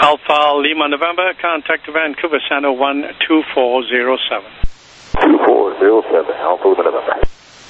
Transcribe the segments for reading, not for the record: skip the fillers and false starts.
Alpha Lima November, contact Vancouver Center 12407. 2407, Alpha Lima November.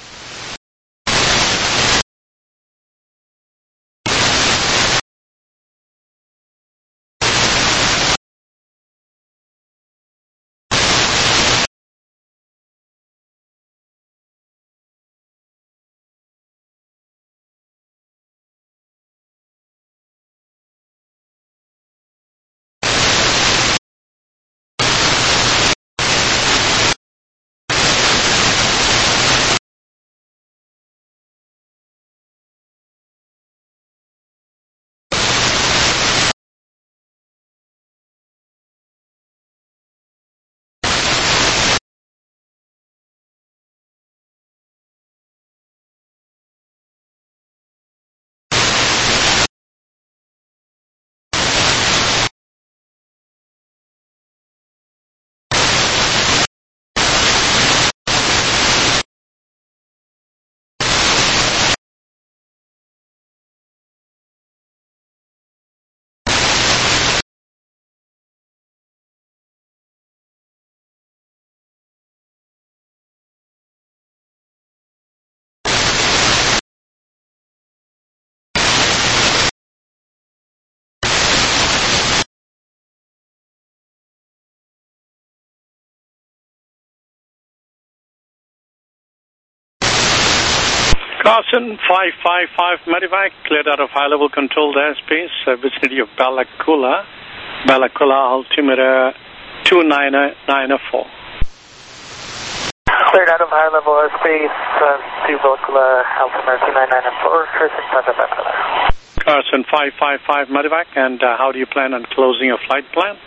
Carson 555 Medivac, cleared out of high-level controlled airspace, vicinity of Bellacula, altimeter 2994. Cleared out of high-level airspace, to Bellacula, altimeter 2994, Carson 555. Carson 555 Medivac, and how do you plan on closing your flight plan?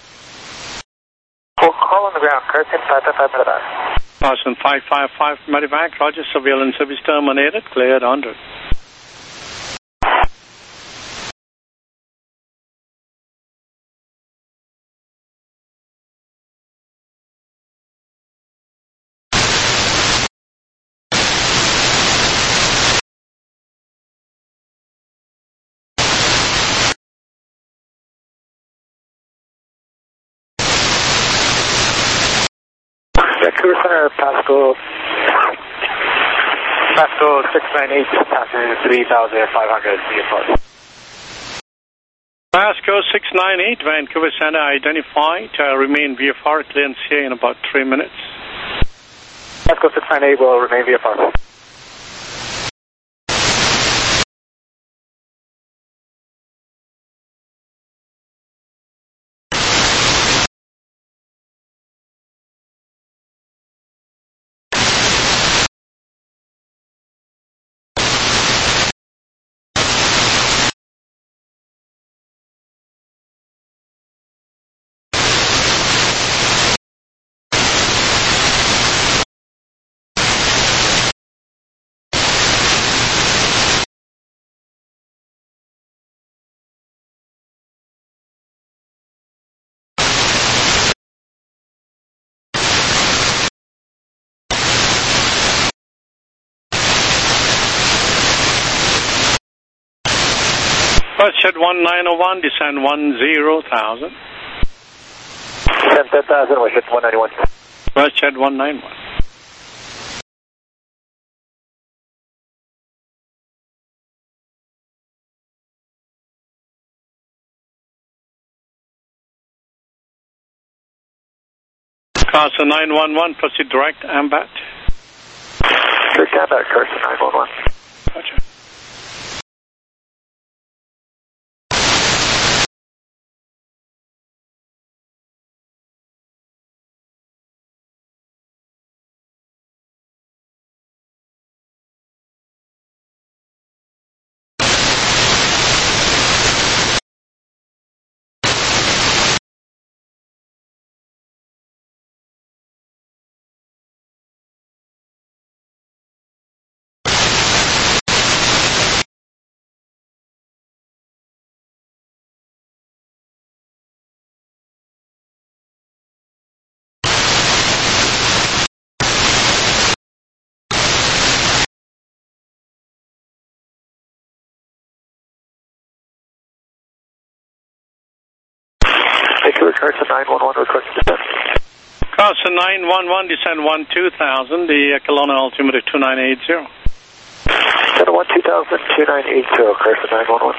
We'll call on the ground, Carson 555 Medivac. Carson 555 Medivac, Roger, surveillance service terminated, cleared 100. Vancouver Center, Pascal 698, passenger 3,500 VFR. Pasco 698, Vancouver Center identified, remain VFR, clearance here in about 3 minutes. Pascal 698 will remain VFR. First shed 1901, descend 10,000. Descend 10,000, we hit 191. First shed 191. Carson 911, proceed direct, AMBAT. Direct AMBAT, Carson 911. Gotcha. Vancouver, Carson 911, requesting descent. Carson 911, descend 12,000, the Kelowna altimeter 2980. Center 12000, 2980, Carson 911.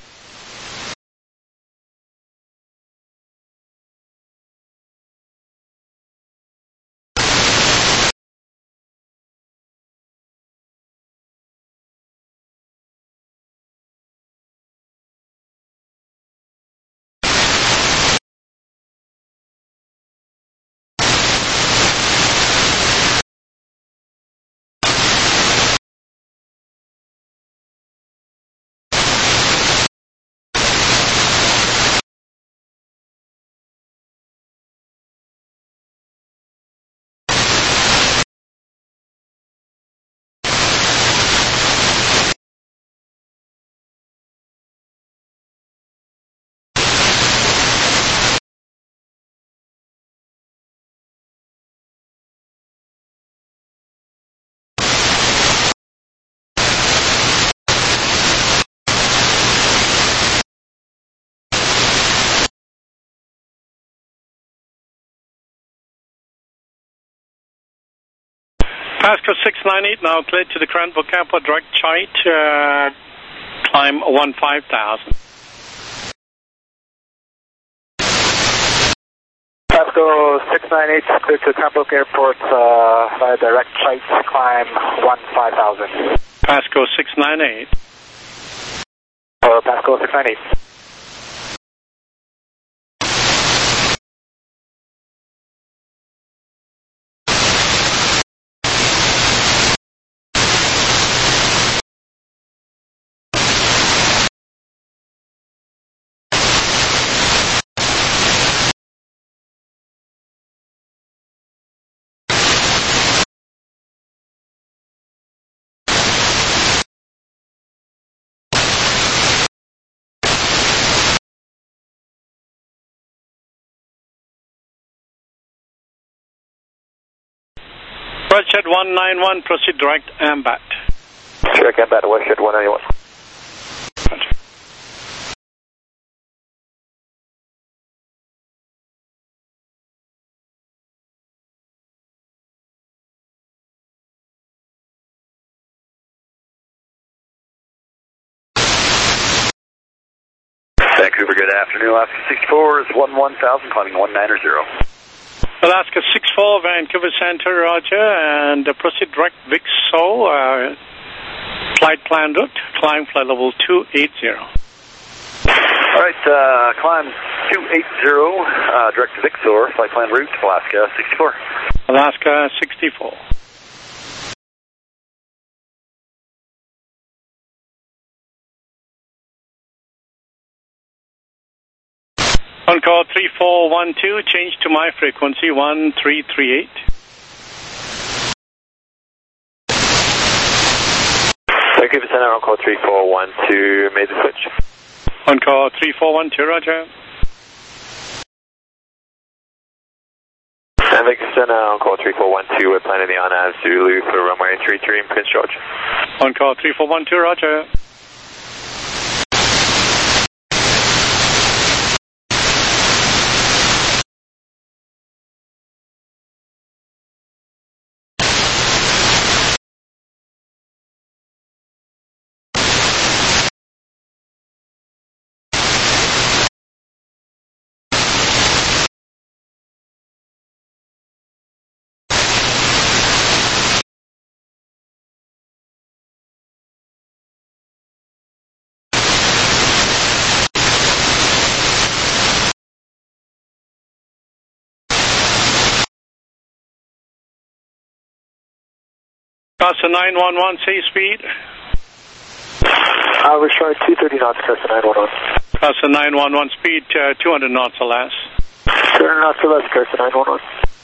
Pasco 698, now cleared to the Cranbrook Airport, direct height, climb 15,000. Pasco 698, clear to Cranbrook Airport via direct flight, climb 15,000. Pasco 698. Pasco 698. Westshed 191, proceed direct AMBAT. Check AMBAT, Westshed 191. Vancouver, good afternoon. Alaska 64 is 11,000, climbing 190. Alaska 64, Vancouver Center, roger, and proceed direct VIXO, flight plan route, climb flight level 280. Alright, climb 280, direct to VIXOR, flight plan route, Alaska 64. Alaska 64. On call 3412, change to my frequency 1338. Vancouver Center, on call 3412, made the switch. On call 3412, roger. And Vancouver Center, on call 3412, we're planning the on-nav Zulu for runway 33 in Prince George. On call 3412, roger. Carson 911, say speed. We're showing 230 knots, Carson 911. Carson 911, speed 200 knots or less. 200 knots or less, Carson 911.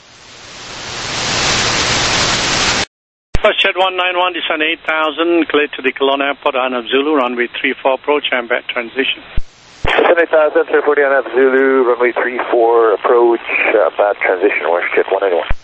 Westshed 191, descend 8,000, cleared to the Kelowna Airport, on Zulu, runway 34, approach, AMBAT transition. Descend 8,000, 340 on Zulu, runway 34, approach, AMBAT transition, Westshed 191.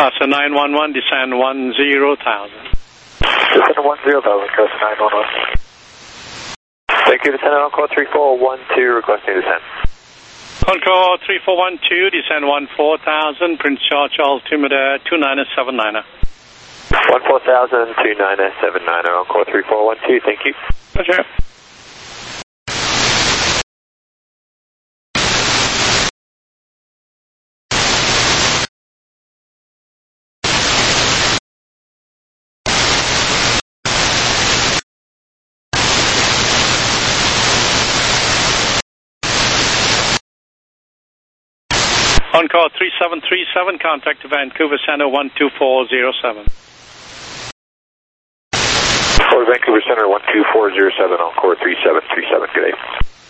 Casa 911, descend 10,000. Descend 10,000, Casa 911. Thank you, descend on call 3412, requesting descent. On call 3412, descend 14,000, Prince George altimeter 2979. 14,000, 2979, on call 3412, thank you. Roger. On call 3737, contact to Vancouver Center 12407. For Vancouver Center 12407, on core 3737, good day.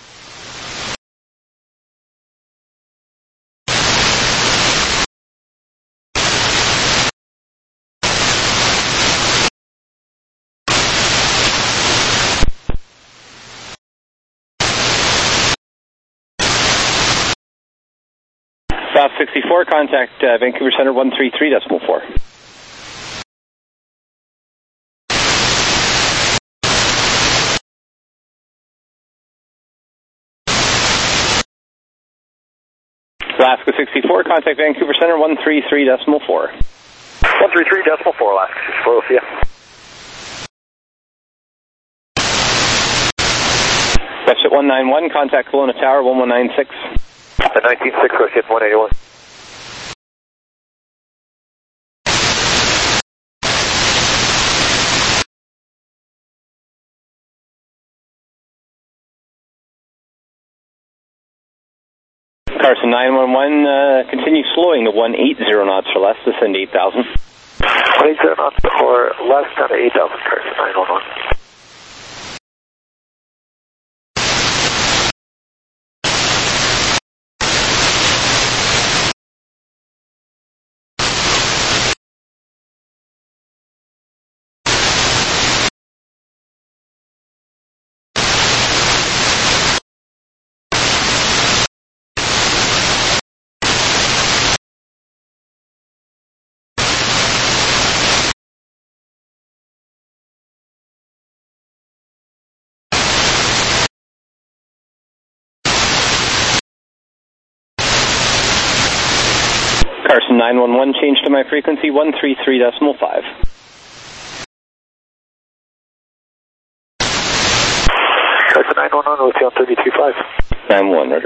South 64, contact Vancouver Center 133.4. Alaska 64, contact Vancouver Center 133.4. 133.4, Alaska 64, we'll see ya. Westjet 191, contact Kelowna Tower 1196. The 196, go hit 181. Carson 911, continue slowing to 180 knots or less, descend 8,000. 180 knots or less down to 8,000, Carson 911. Carson 911, change to my frequency 133.5. Carson 911, we'll see on 32.5. 911, roger.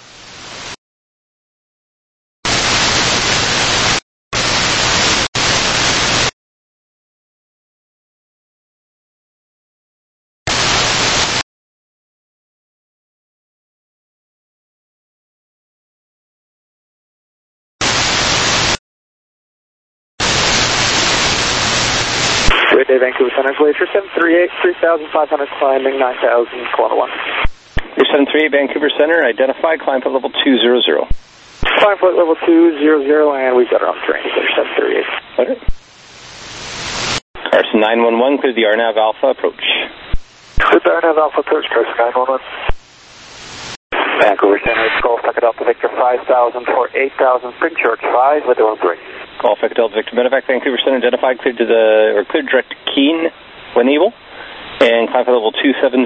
Good day, Vancouver Center, Glacier 738, 3,500 climbing, 9,000, Kelowna 1. Glacier 738, Vancouver Center, identify, climb flight level 200. Climb flight level 200, and we've got our own terrain, Glacier 738. Okay. Carson 911, clear the RNAV Alpha approach. Clear the RNAV Alpha approach, Carson 911. Vancouver Center, Golf Echo Delta Victor 5,000 for 8,000, Prince George 5, with the bring. Golf Echo Delta Victor Medevac, Vancouver Center, identified, cleared to the, or cleared direct to Keene when able, and climb flight level 270.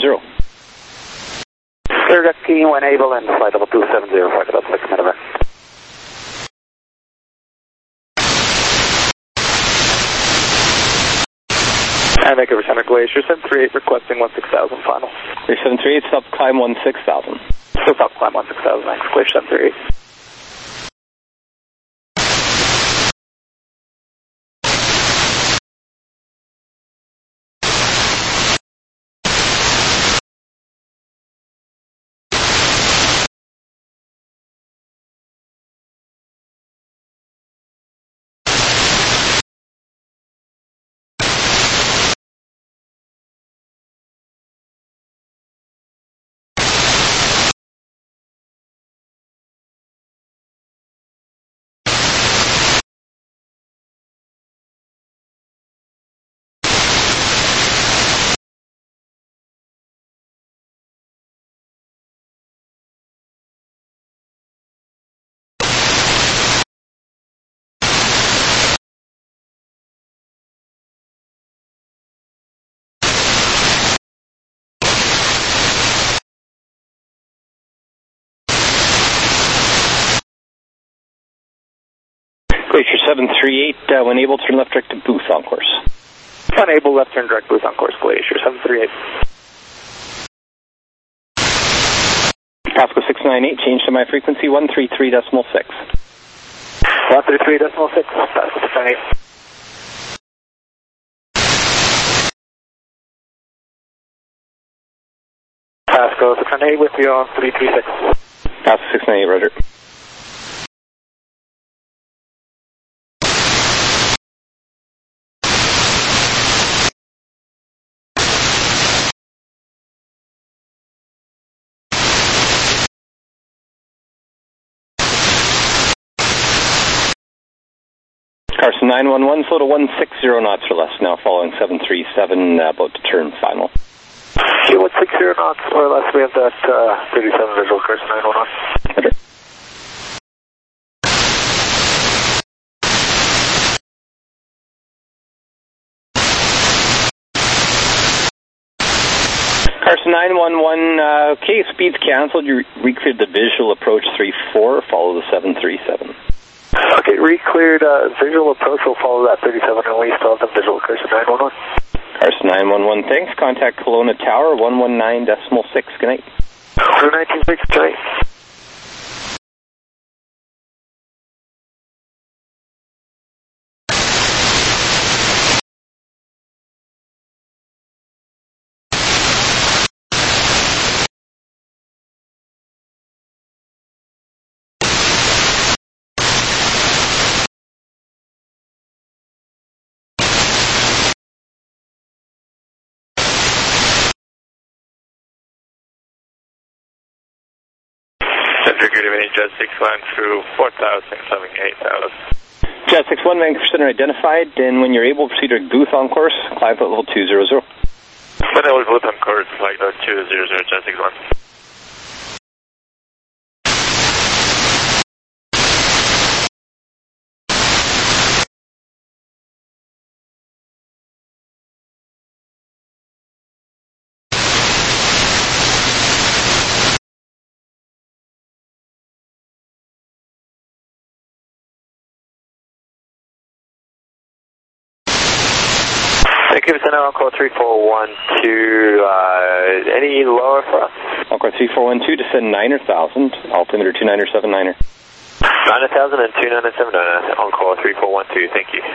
Clear direct to Keene when able, and flight level 270, flight Delta Victor Medevac. And Vancouver Center, Glacier 738, requesting 16,000 final. Glacier 738, stop climb 16,000. So stop climb 16,000, Glacier 738. Glacier 738, when able, turn left direct to Booth on course. Unable, left turn direct Booth on course, Glacier 738. Pasco 698, change to my frequency 133.6. 133.6, Pasco 698. Pasco 698 with you on 336. Pasco 698, roger. Carson 911, slow to 160 knots or less now, following 737, about to turn final. Okay, 160 knots or less, we have that 37 visual, Carson 911. Roger. Carson 911, okay, speed's canceled, you re-cleared the visual approach 34, follow the 737. Okay, re-cleared visual approach, will follow that 37 and we still have the visual, Carson 911. Carson 911, thanks. Contact Kelowna Tower, 119.6. Good night. 119.6, good night. Good evening, Jet 61 through 4,000, 8,000. Jet 61, Vancouver Center identified, and when you're able, proceed to Booth on course, climb at level 200. When I was Booth on course, flight 200, Jet 61. Vancouver Center, on-call 3412, any lower for us? On-call 3412, descend 9,000, altimeter 2979er. 9,000 and 2979, on-call 3412, thank you.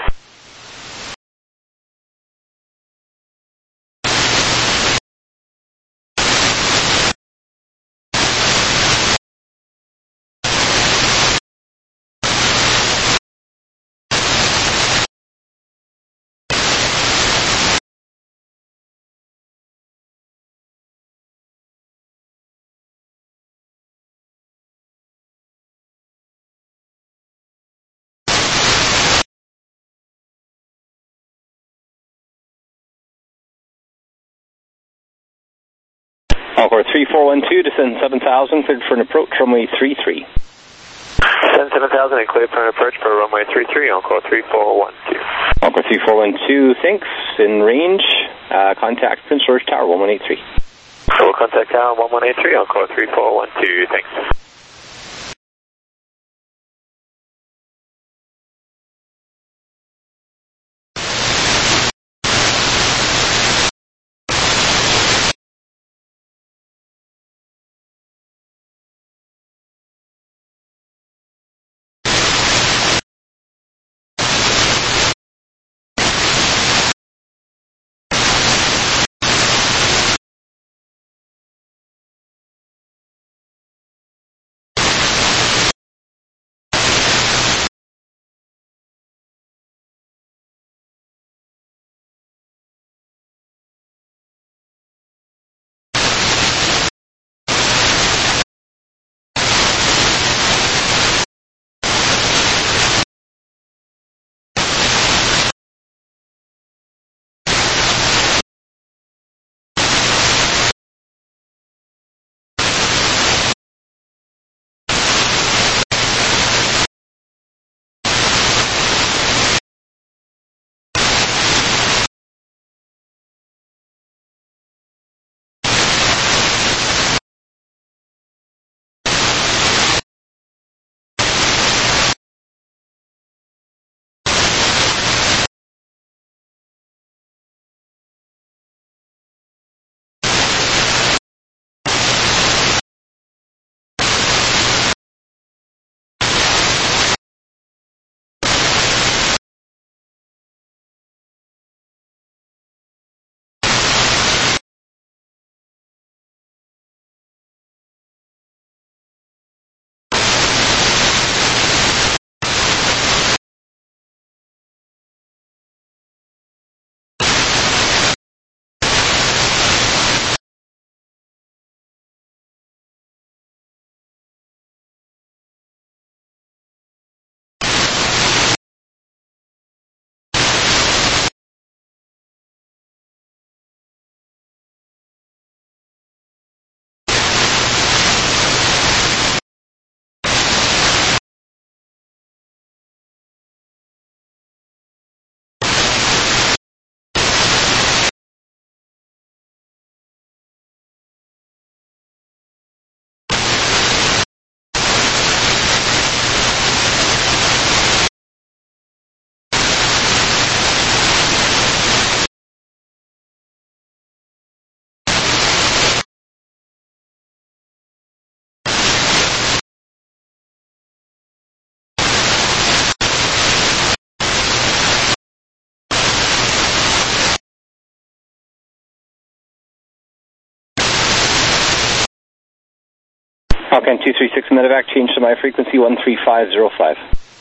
Encore 3412, descend 7,000, cleared for an approach, runway 33. Descend 7,000 and cleared for an approach for runway 33, encore 3412. Encore 3412, thanks, in range, contact Prince George Tower, 1183. So we'll contact Tower 1183, encore 3412, thanks. Falcon 236 medevac, change to my frequency 13505.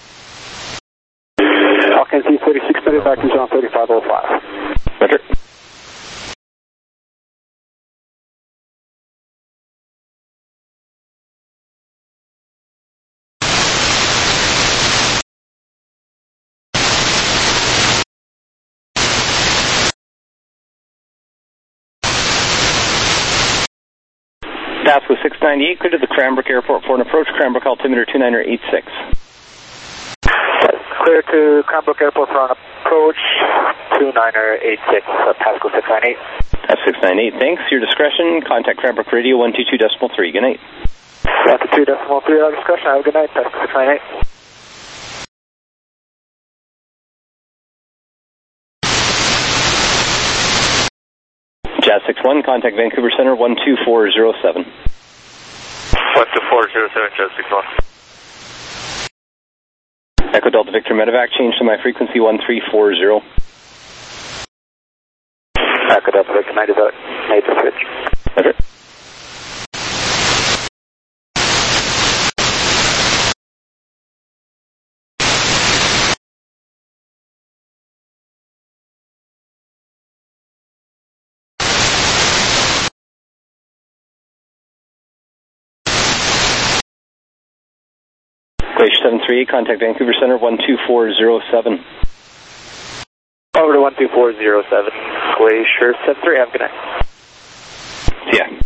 Falcon C36 medevac is on 3505. Roger. Pasco 698, clear to the Cranbrook Airport for an approach. Cranbrook altimeter 2986. Clear to Cranbrook Airport for an approach, 2986, Pasco 698. That's 698, thanks. Your discretion, contact Cranbrook Radio 122.3. Good night. 122.3, our discretion. Have a good night, Pasco 698. Jazz 61, contact Vancouver Center 12407. 12407, Jazz 61. Echo Delta Victor medevac, change to my frequency 1340. Echo Delta Victor, made the switch. Roger. Glacier 738, contact Vancouver Center 12407. Over to 12407, Glacier 73, have a good night. Yeah.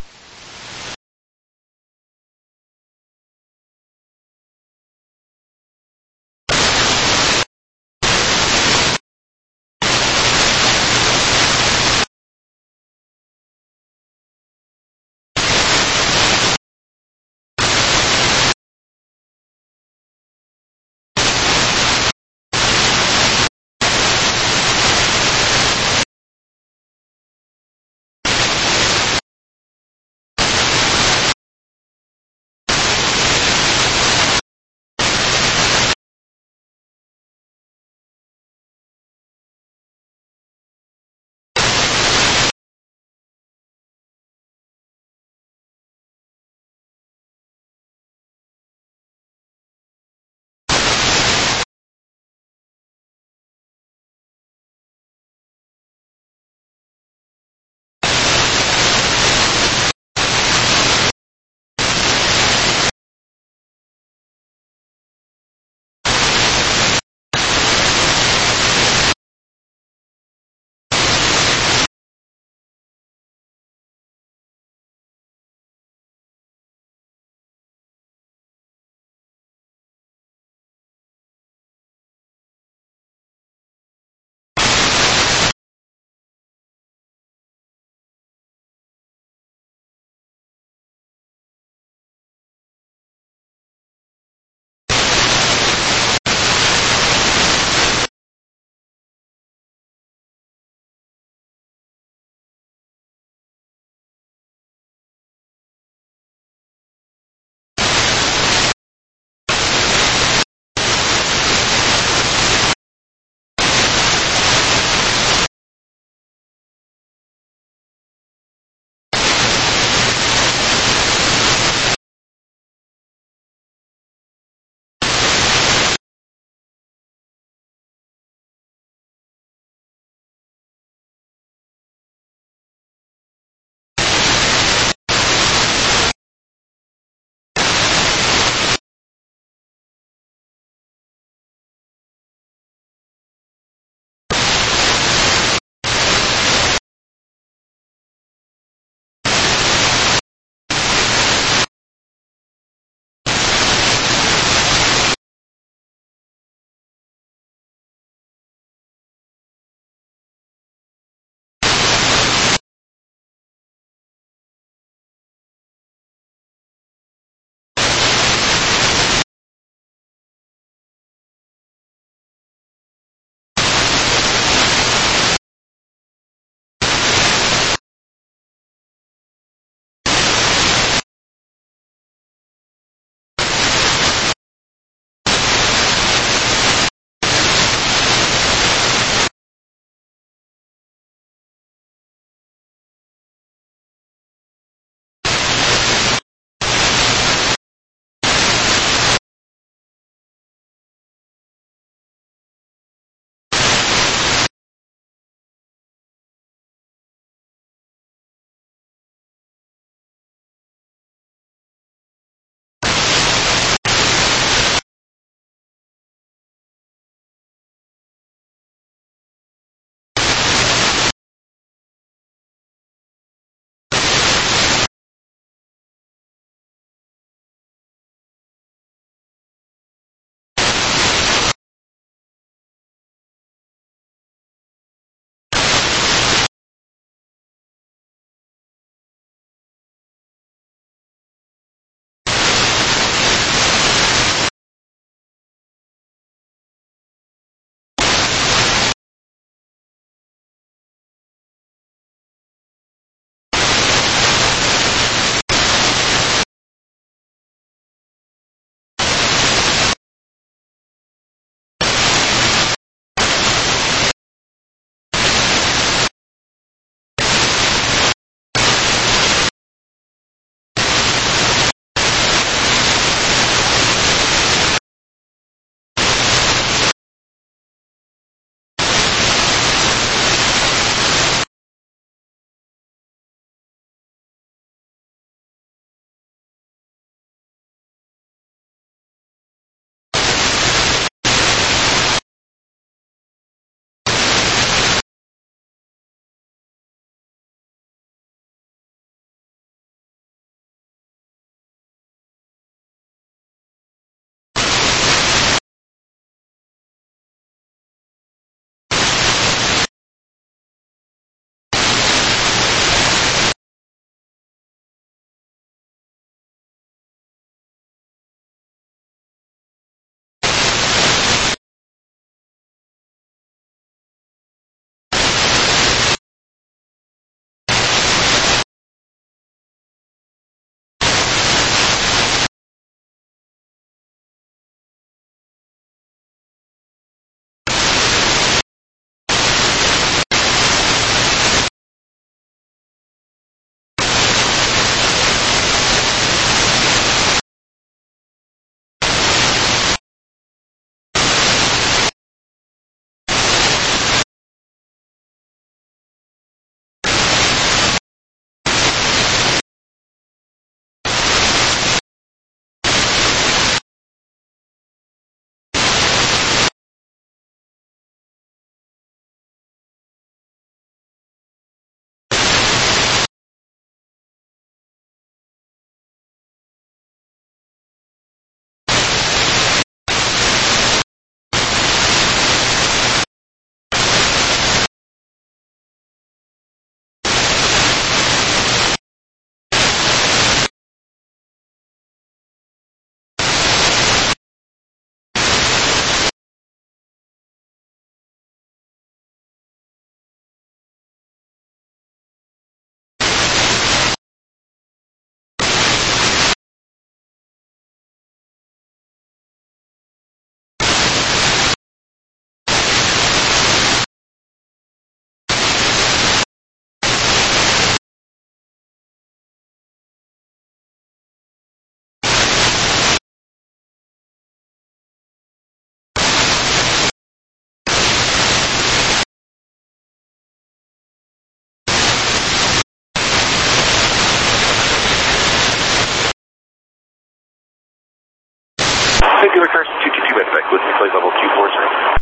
Regular Carson 222 Medevac, Whiskey flight level 240.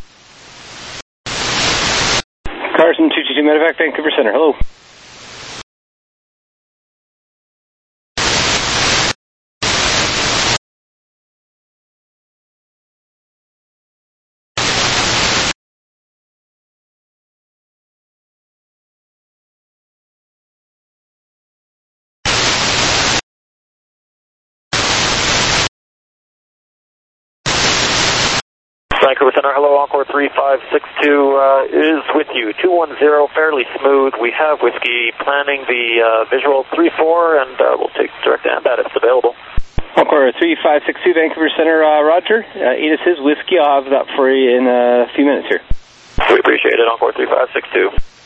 Carson 222 Medevac, Vancouver Center. Hello. Vancouver Center, hello, Encore 3562 is with you. 210, fairly smooth. We have Whiskey planning the visual 3-4, and we'll take direct AMBAT if it's available. Encore 3562 Vancouver Center, Roger. ATIS is Whiskey. I'll have that for you in a few minutes here. We appreciate it, Encore 3562.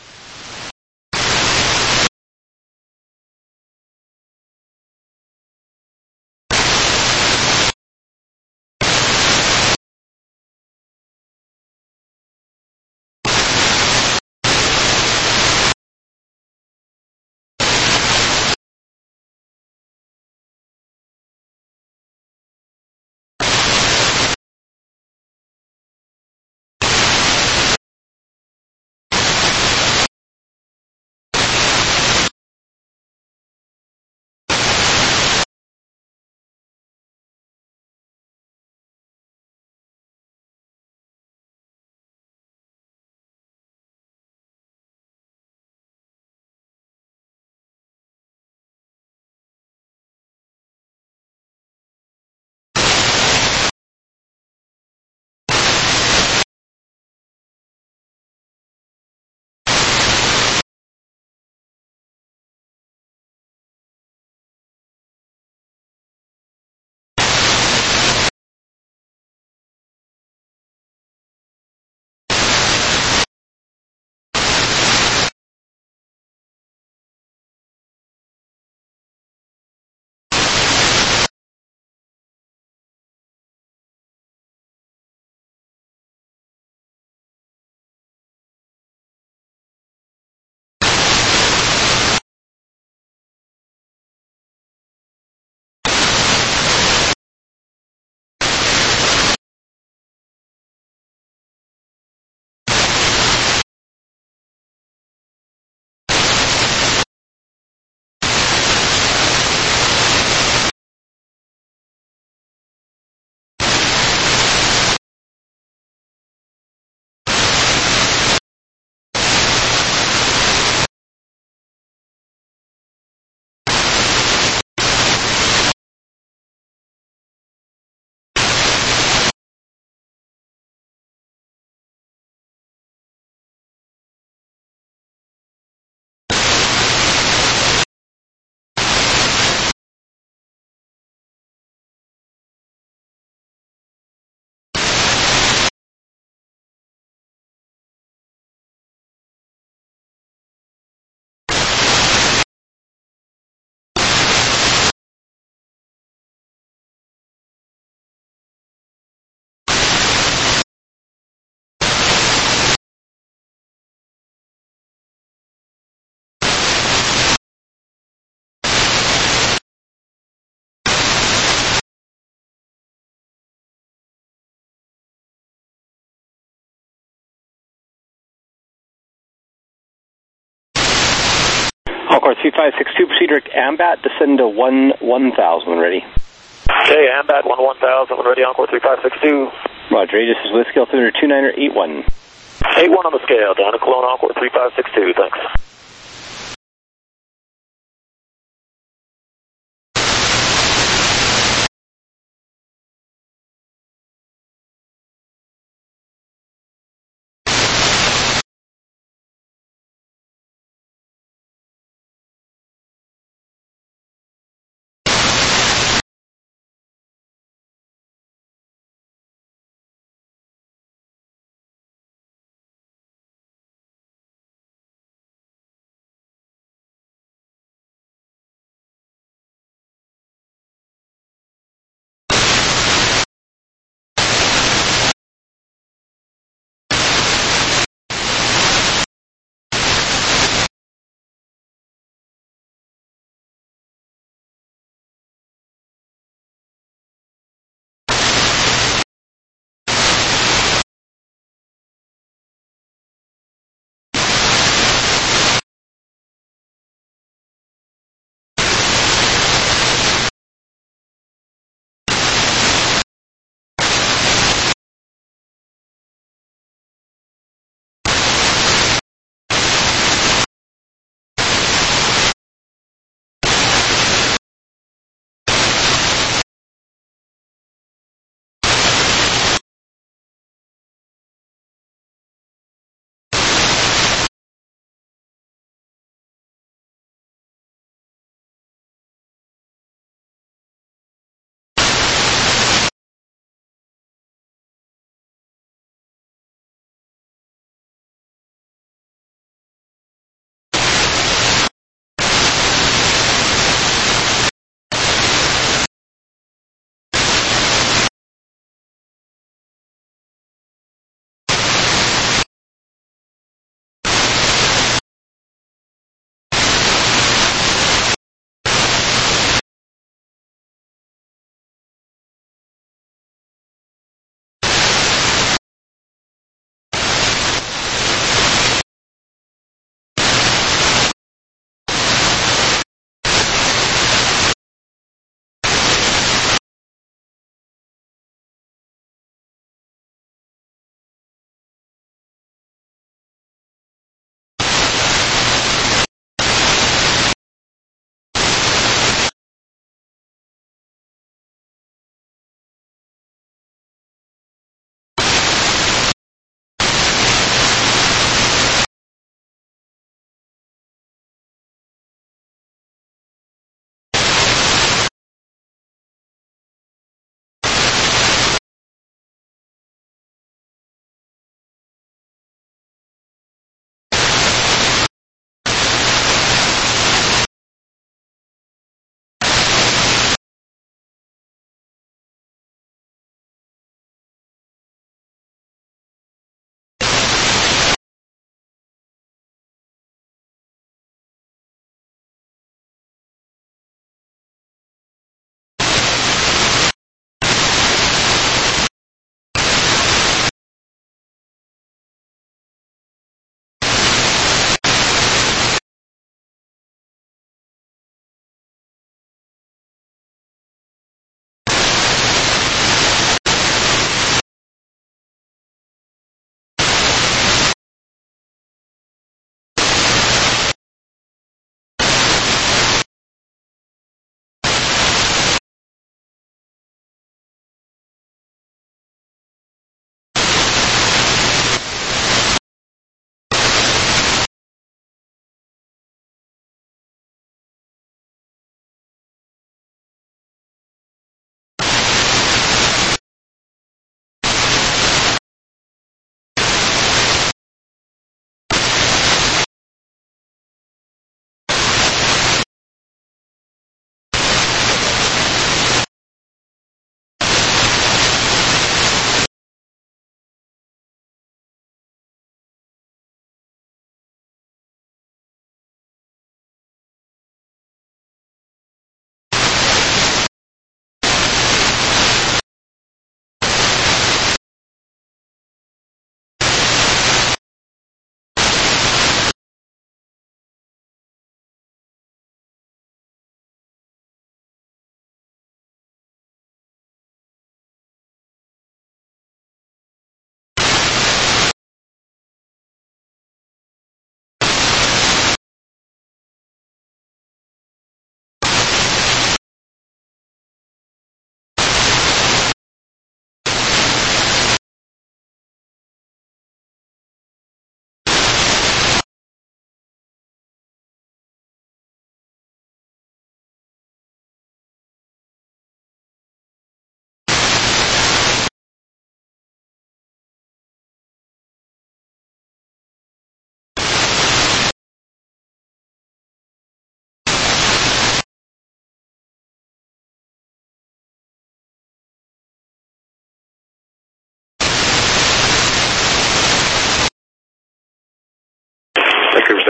Encore 3562, proceed direct AMBAT, descend to 1000 when ready. Okay, AMBAT 1000 when ready, Encore 3562. Roger, ATIS is Whiskey, altimeter 2981. 81 on the scale, down to Cologne, Encore 3562, thanks.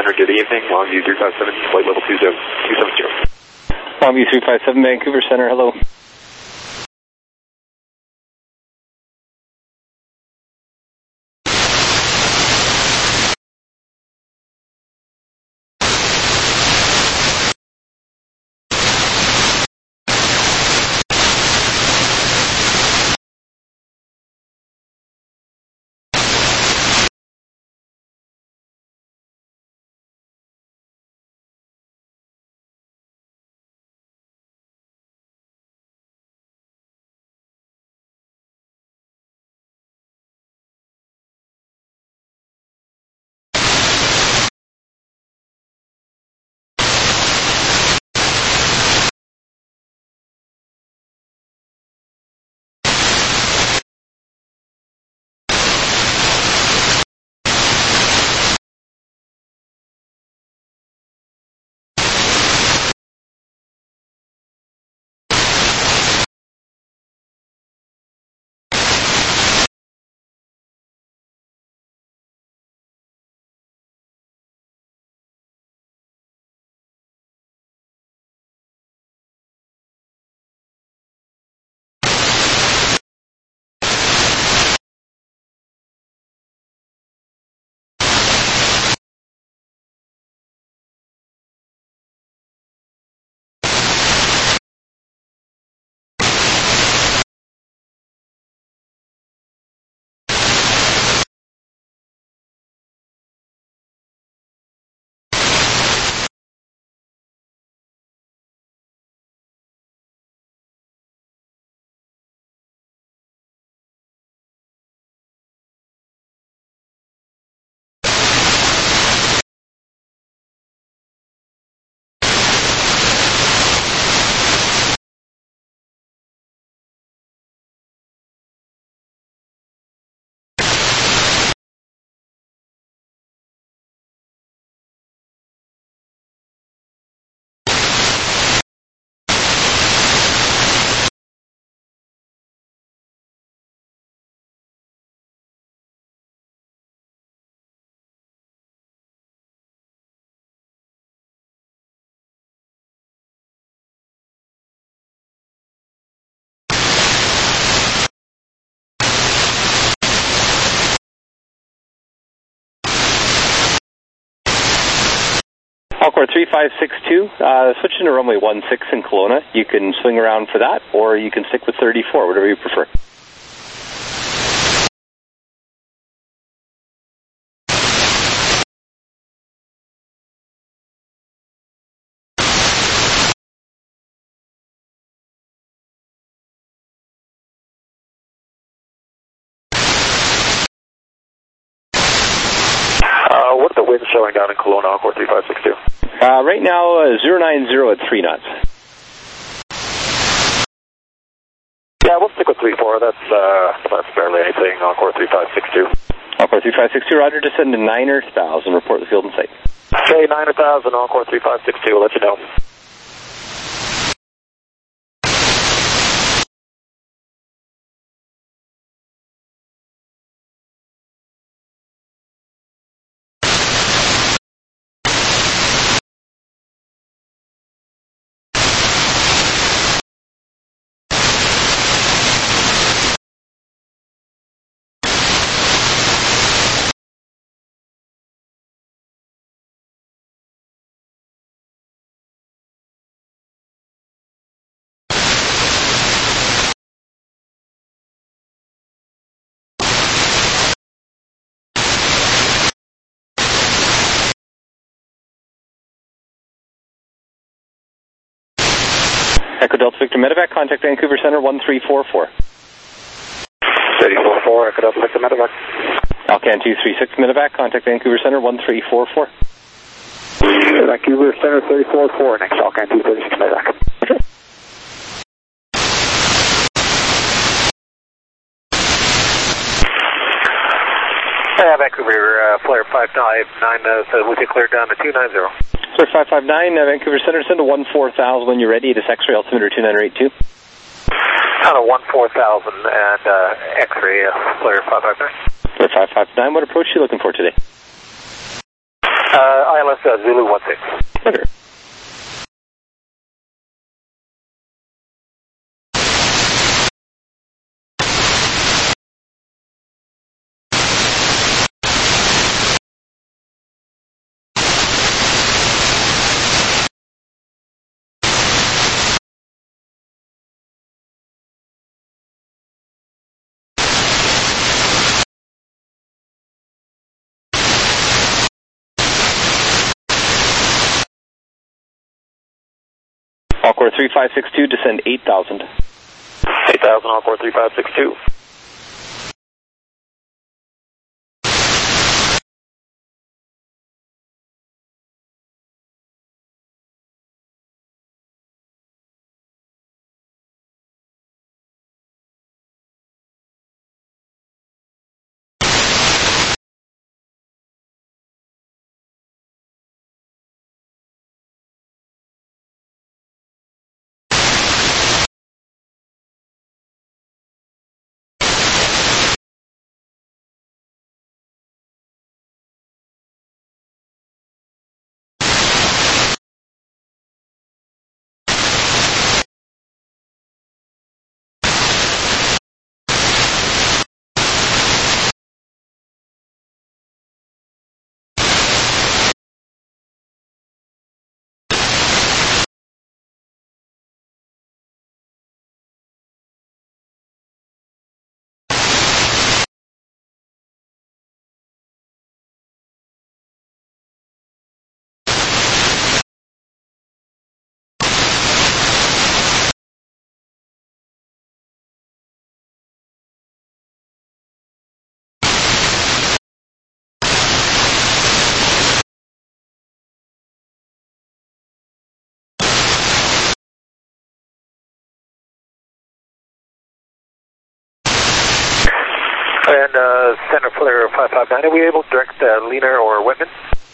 Center, good evening. Longview 357, flight level 270. Longview 357, Vancouver Center, hello. Encore 3562, switching to runway 16 in Kelowna. You can swing around for that, or you can stick with 34, whatever you prefer. What are the winds showing down in Kelowna, Encore 3562? Right now, 090 at 3 knots. Yeah, we'll stick with 34. That's barely anything, Encore 3562. Encore 3562, roger, descend to 9,000, report the field in sight. Okay, 9,000, Encore 3562, we'll let you know. Echo Delta Victor Medevac, contact Vancouver Center 1344. 34-4, Echo Delta Victor Medevac. Alcan 236 Medevac, contact Vancouver Center 1344. Vancouver Center 34-4, next Alcan 236 Medevac. Vancouver, Flare 559, so we can clear down to 290. Flare 559, Vancouver Center, send to 14,000 when you're ready. It is X-ray altimeter 2982. Out of 14,000 and X-ray, Flare 559. Flare 559, what approach are you looking for today? ILS Silas, Zulu 16. Roger. Encore 3562, descend 8,000. 8,000, Encore 3562. And Center Flare 559, are we able to direct Leaner or Whitman?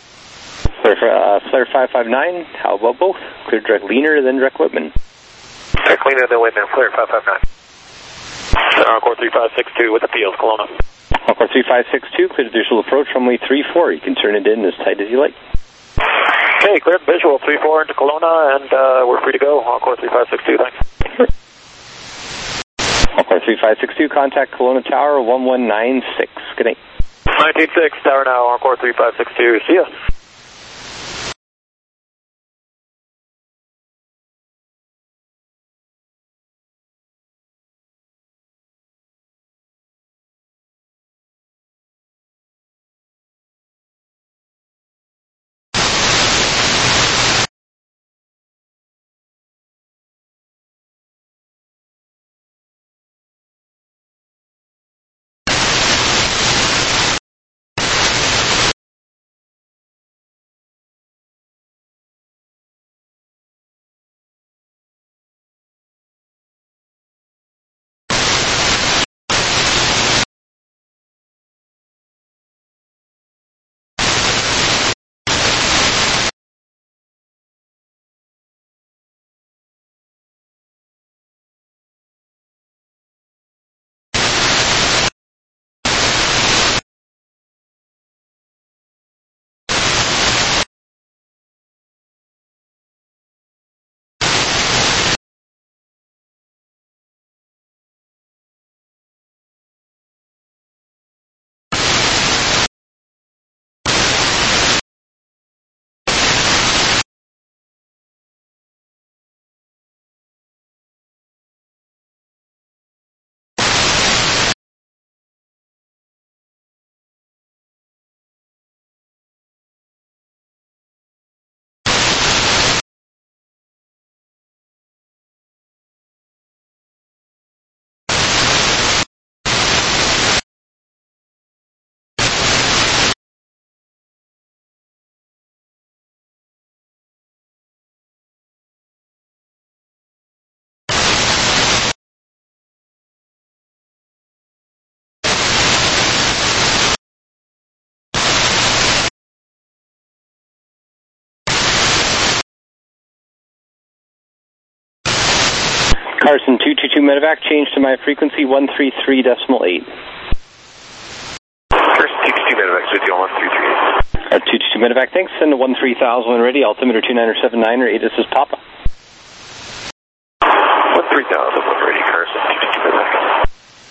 Flare 559, how about both? Clear direct Leaner, then direct Whitman. Direct Leaner, then Whitman, Flare 559. Encore 3562 with appeals, Kelowna. Encore 3562, clear visual approach, runway 34. You can turn it in as tight as you like. Okay, cleared visual 34 into Kelowna, and we're free to go. Encore 3562, thanks. Encore 3562, contact Kelowna Tower 1196. Good night. 196, Tower now, Encore 3562. See ya. Carson 222 medevac, change to my frequency 133.8. Carson 222 medevac, switch on 133. 222 Medevac, thanks. Send to 13000 when ready. Altimeter 2979 or ATIS is Papa. 13000 when ready, Carson. Medevac.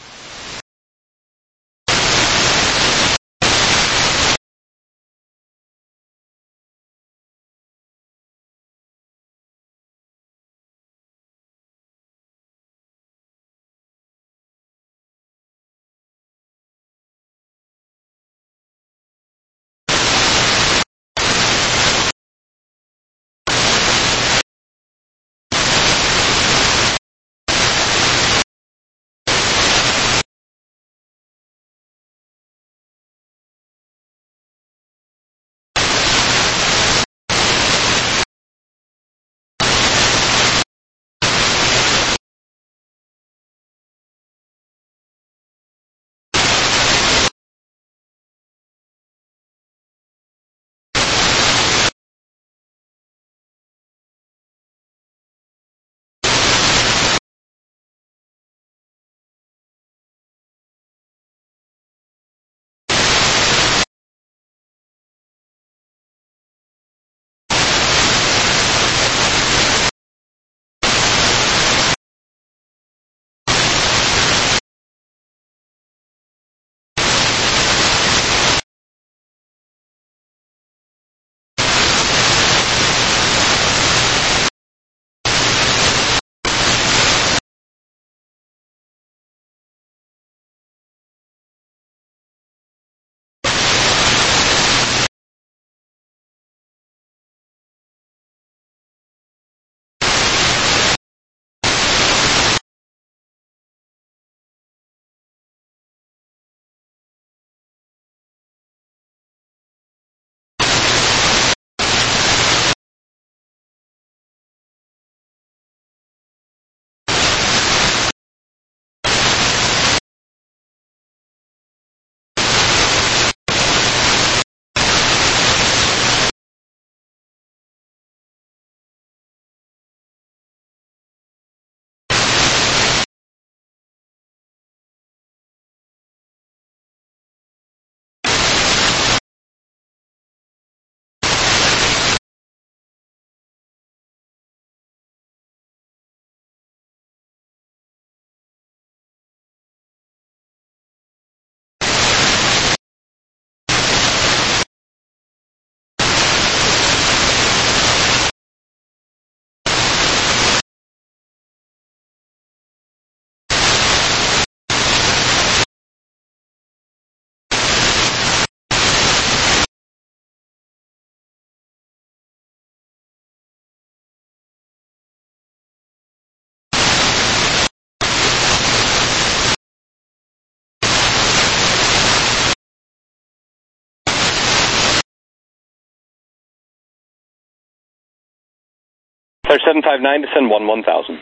Clear 759 to send 1000.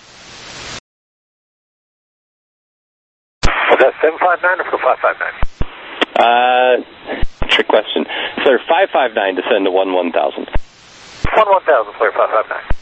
Was that 759 or 559? Trick question. Clear 559 to send to 1000. 1000, clear 559.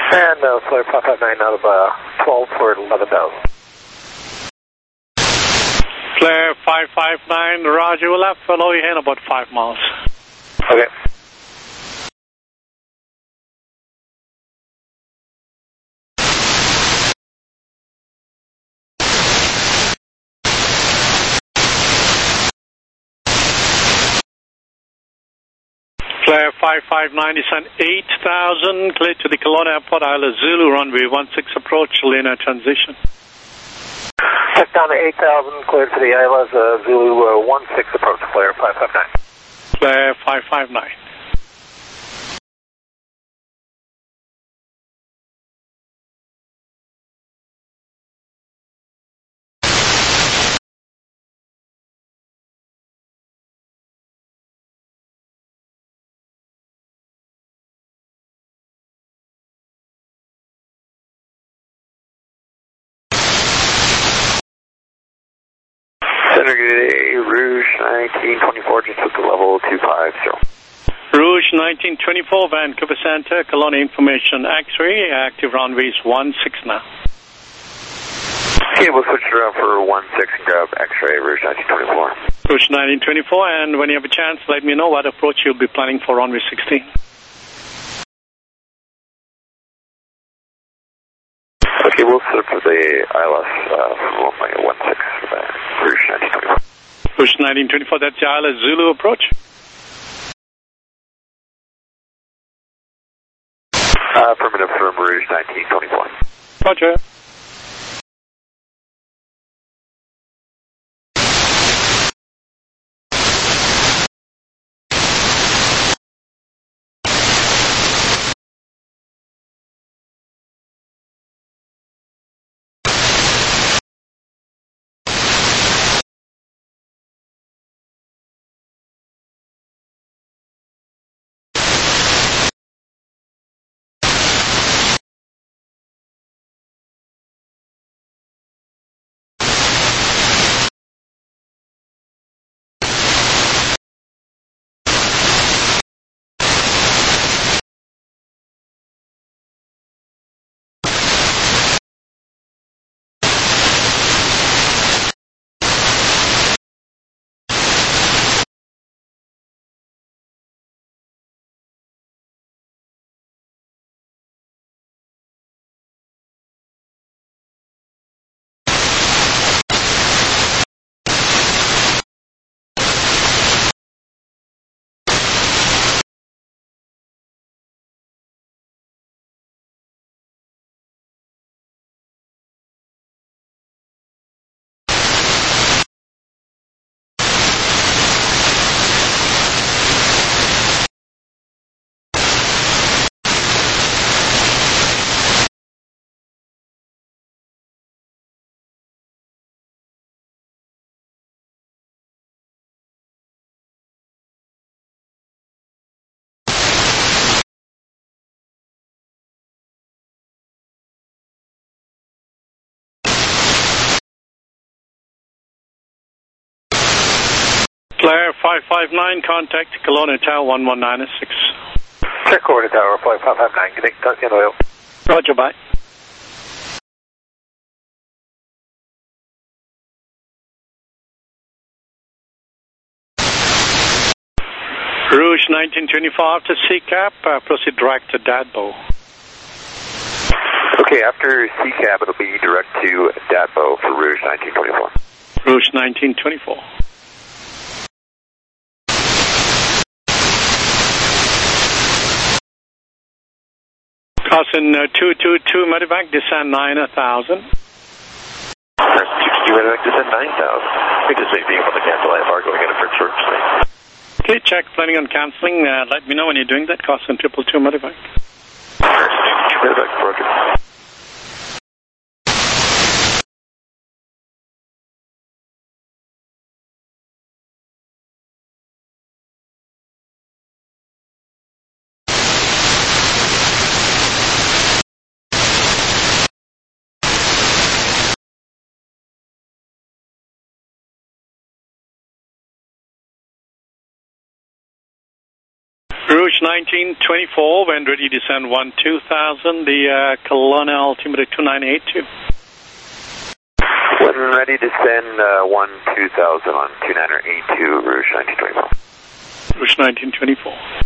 And Flare 559 out of 12 for 11,000. Flare 559, roger, we'll have follow you in about 5 miles. Okay. Flare 559 is on 8,000, clear to the Kelowna Airport, Isla Zulu, runway 16 approach, Lena transition. Check down to 8,000, cleared for the Islas Zulu 16 approach, Flare 559. Flare 559. Center Rouge 1924, just took the level 250. Rouge 1924, Vancouver Center, Kelowna information, X-ray, active runways 16 now. Okay, we'll switch it around for 16 and grab X-ray Rouge 1924. Rouge 1924, and when you have a chance, let me know what approach you'll be planning for runway 16. Okay, we'll set for the ILS runway 16 for that Rouge 1924. Rouge 1924, that's the Isla Zulu approach. Affirmative from Rouge 1924. Roger. Flare 559, contact Kelowna Tower 11906. Check Kelowna Tower, Flare 559, connect Duncan Oil. Roger, bye. Rouge 1924 after CCAP, proceed direct to Dadbo. Okay, after CCAP, it'll be direct to Dadbo for Rouge 1924. Rouge 1924. Caution 222 Medevac, descend 9,000. 222 Medevac, descend 9,000. We just may be able to cancel IFR going in for short space. Okay, check, planning on cancelling. Let me know when you're doing that. Caution 222 Medevac. 222 Medevac, roger. Rouge Rouge 1924, when ready, descend 12000, the Kelowna altimeter 2982. When ready, descend 12000 on 2982, Rouge 1924. Rouge 1924.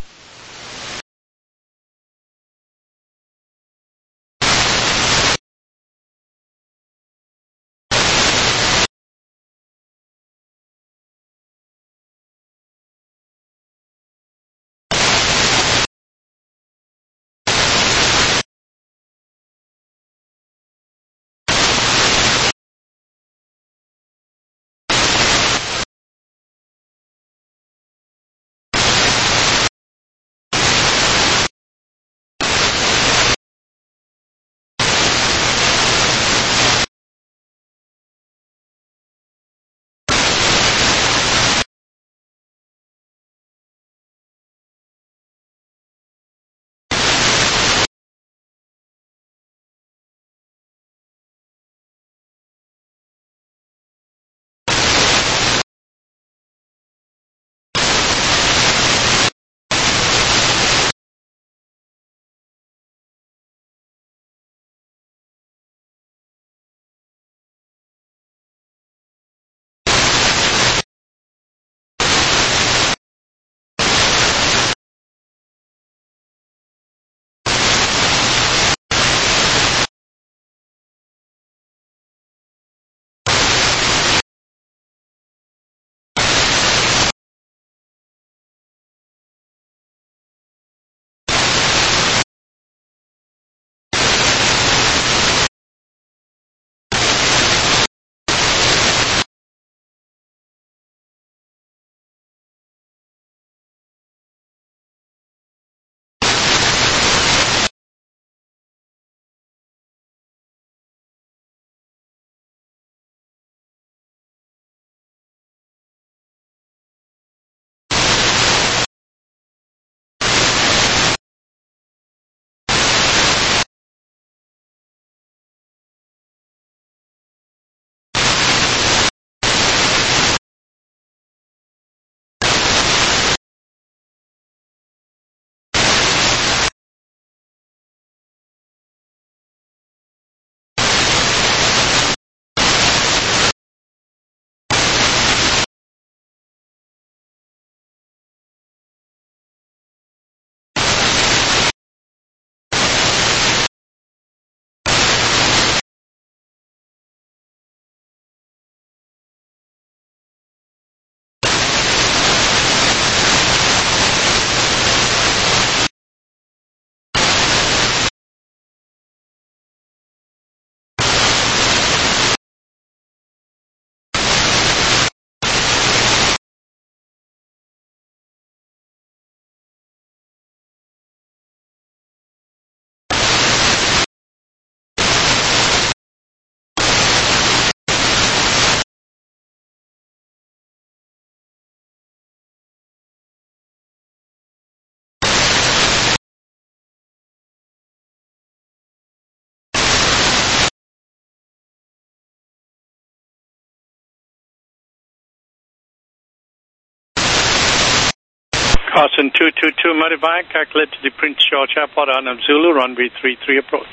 Carson 222 Medevac, calculate to the Prince George Airport out of Zulu, runway 33 approach.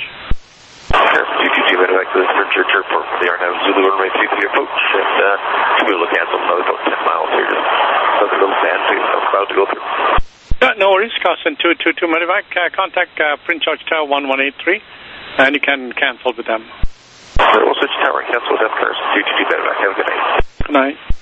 Sure, 222 Medevac to the Prince George Airport for the RNAV Zulu, runway 33 approach, and we'll look at them another about 10 miles here, just a little band to a cloud to go through. No worries, Carson 222 Medevac, contact Prince George Tower 1183, and you can cancel with them. We'll switch tower and cancel with them first. 222 Medevac, have a good night. Good night.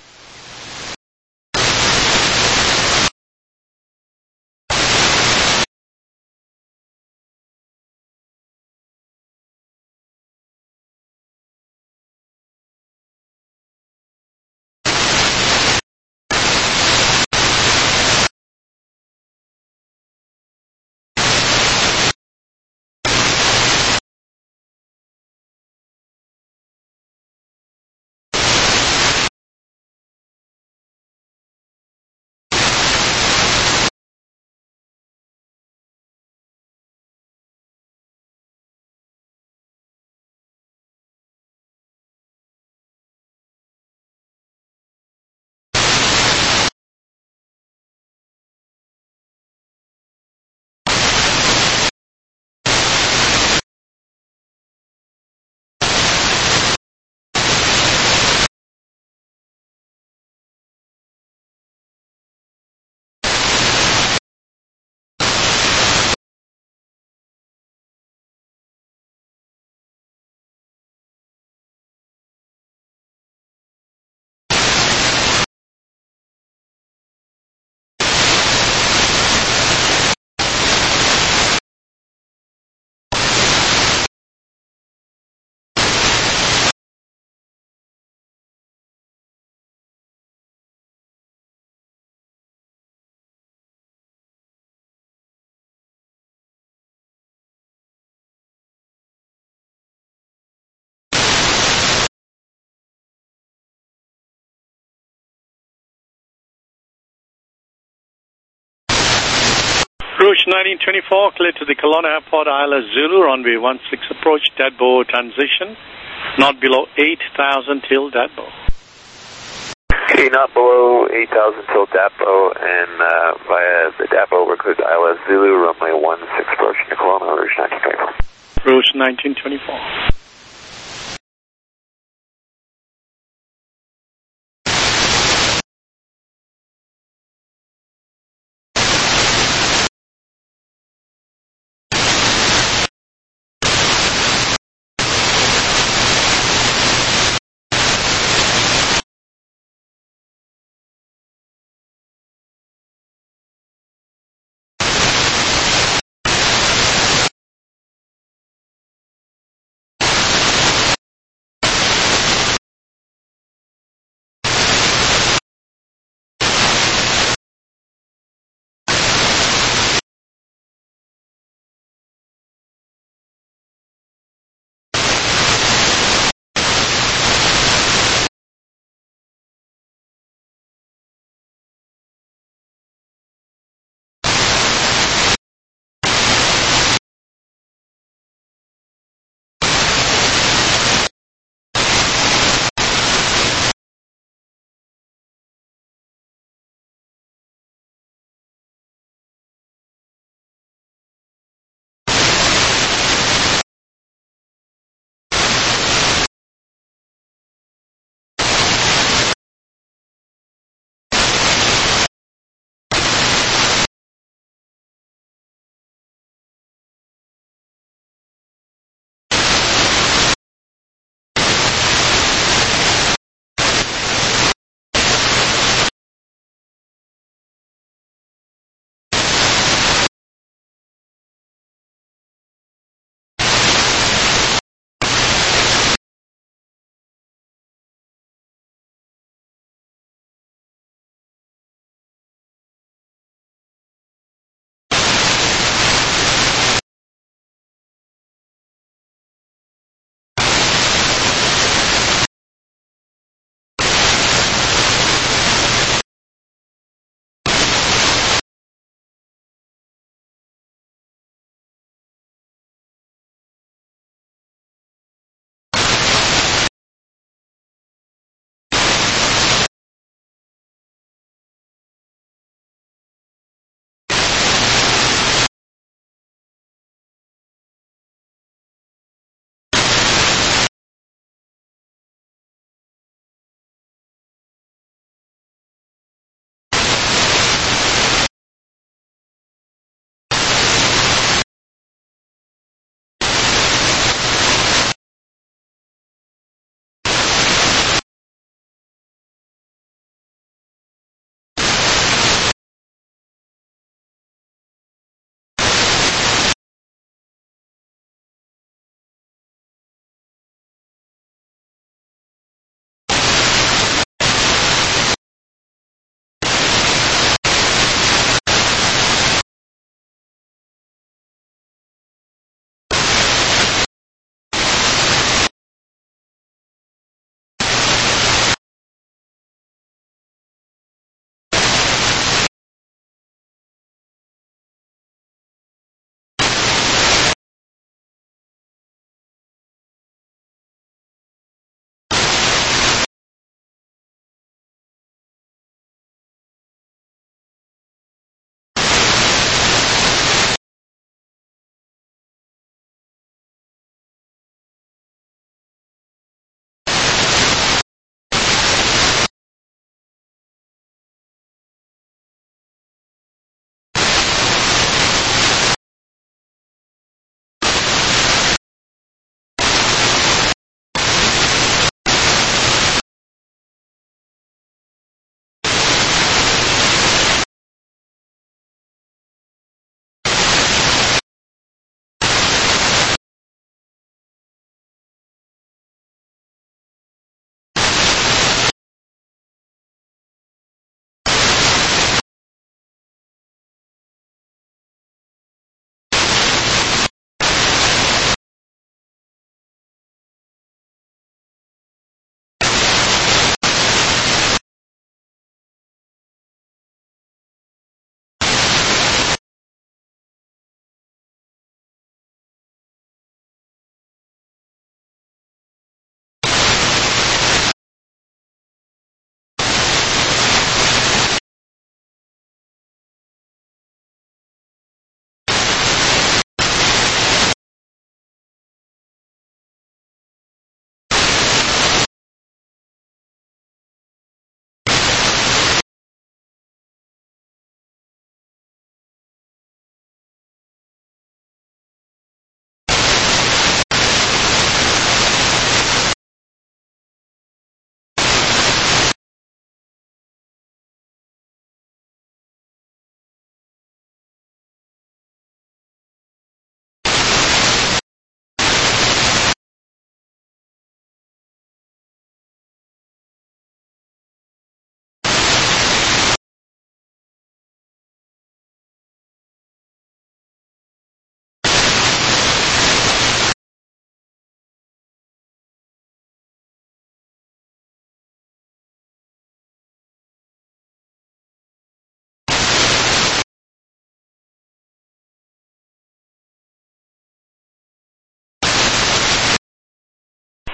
Rouge 1924, clear to the Kelowna Airport, Isla Zulu, runway 16 approach, Dadbo transition, not below 8,000 till Dadbo. Okay, not below 8,000 till Dadbo, and via the Dadbo, we're clear to Isla Zulu, runway 16 approach to Kelowna, Rouge 1924. Rouge 1924.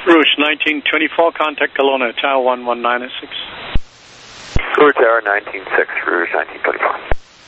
Rouge 1924, contact Kelowna, Tower 11906. Tower 196, Rouge 1924.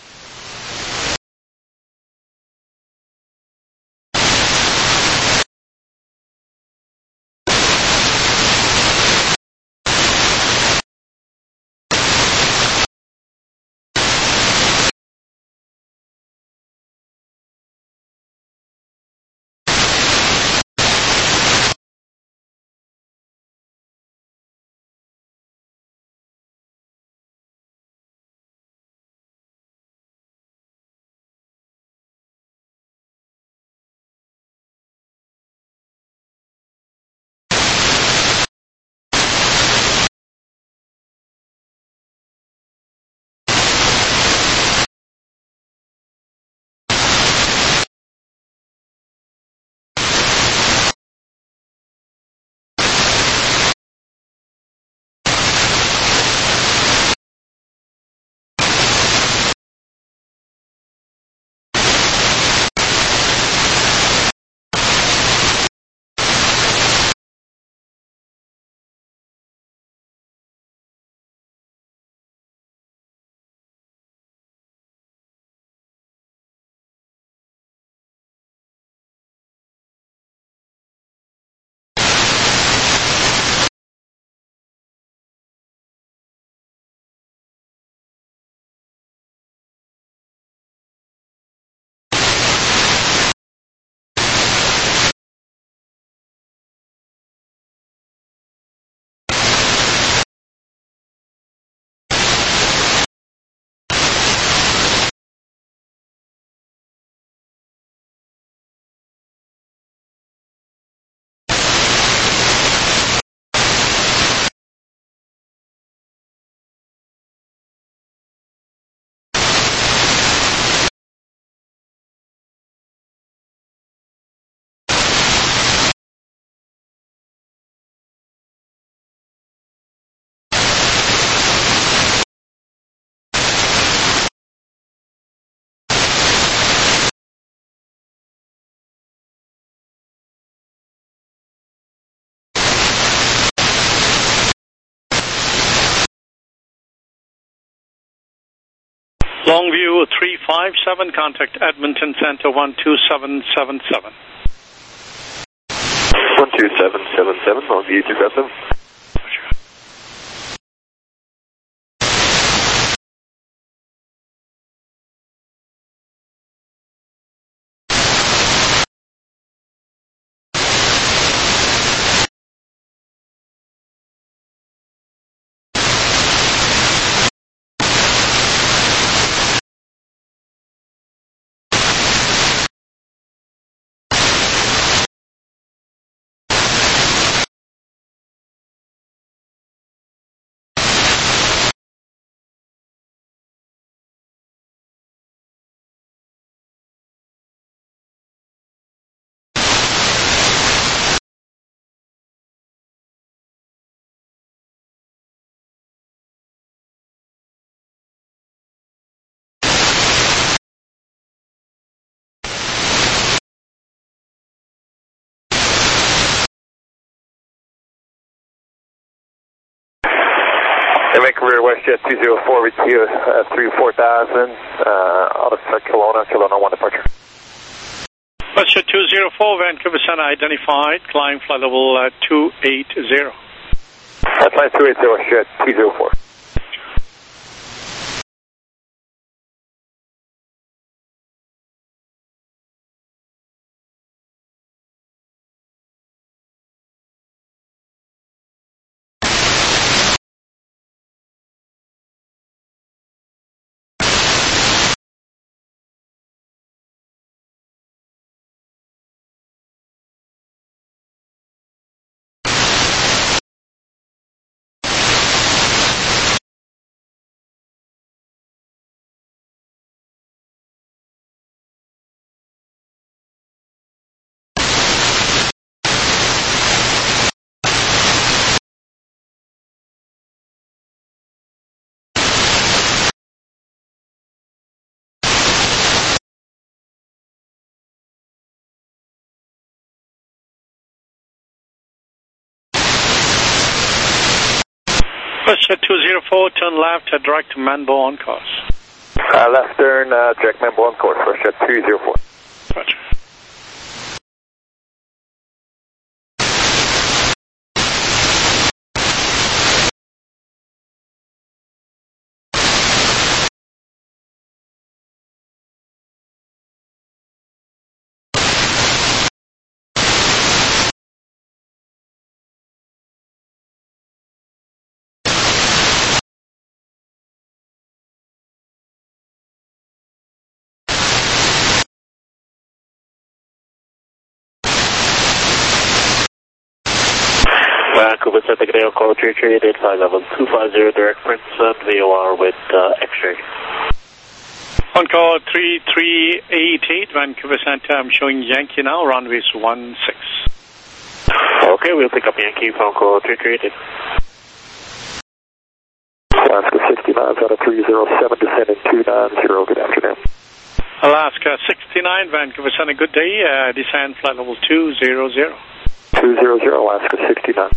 Longview 357, contact Edmonton Center 12777. 12777, Longview 257. Vancouver WestJet 204 with you through 4000 out of Kelowna 1 departure. WestJet 204, Vancouver Center identified, climb flight level 280. Flight 280, WestJet 204. Whistler 204, turn left, direct to Manbo on course. Left turn, direct Manbo on course, Whistler 204. Roger. Vancouver Pacific Rail call 338 flight level 250 direct Princeton VOR with X-ray. On call 3388, Vancouver Center. I'm showing Yankee now, runway 16. Okay, we'll pick up Yankee phone call 3388. Alaska 60 miles out of 307, descending 290, good afternoon. Alaska 69, Vancouver Center, good day. Descend flight level 200. 200, Alaska 69.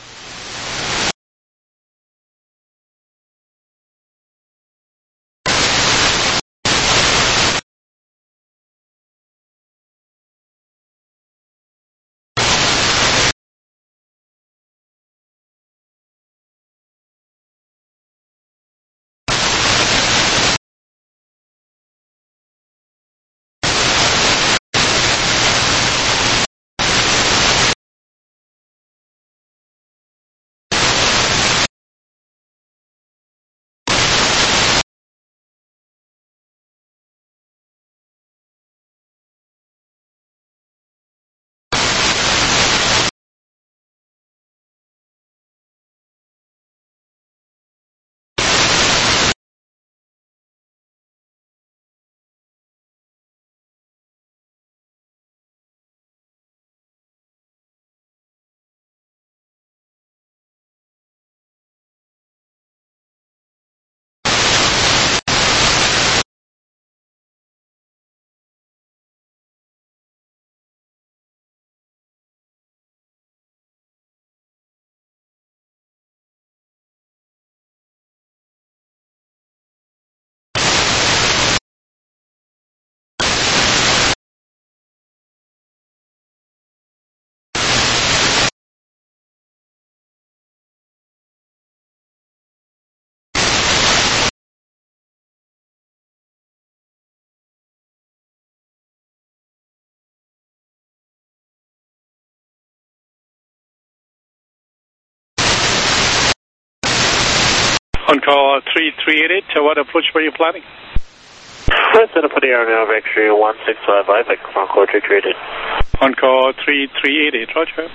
On call 3388, what approach were you planning? Let's set up for the air now of X-ray 1655, phone call 338. On call 3388, roger.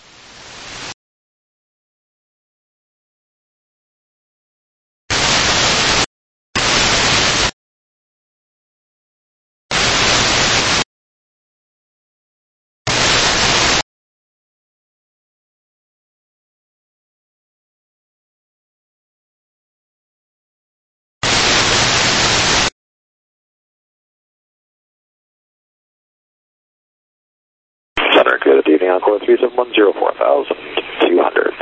Center, good evening, Encore 3710, 4200.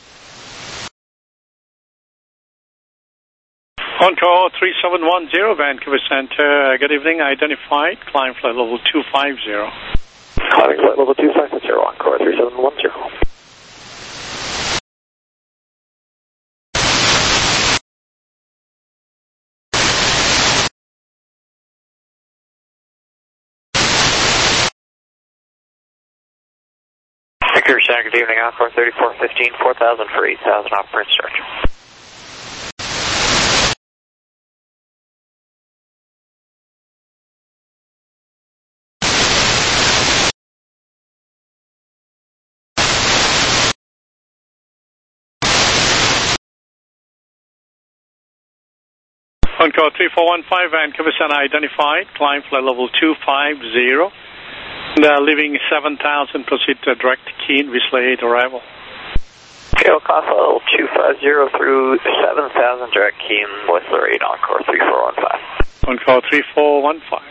On call 3710, Vancouver Center, good evening, identified, climb flight level 250. Climbing flight level 250, Encore 3710. Vancouver Center, good evening, Encore 3415, 4000 for 8000 off Prince George. On call 3415, Vancouver Center, identified, climb flight level 250. Leaving 7000, proceed to direct Keene, Whistler 8 arrival. KO Level 250 through 7000, direct Keene, Whistler 8, Encore 3415. On call 3415.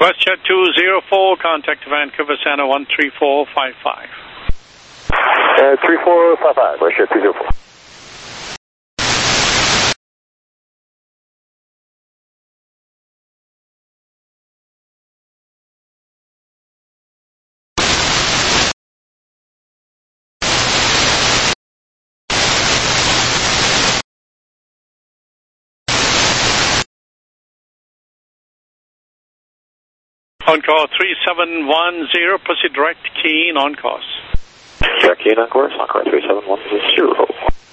WestJet 204, contact Vancouver Center 13455. 3455, WestJet 204. On call 3710, proceed direct Keene on course. Direct Keene on course, Encore 3710.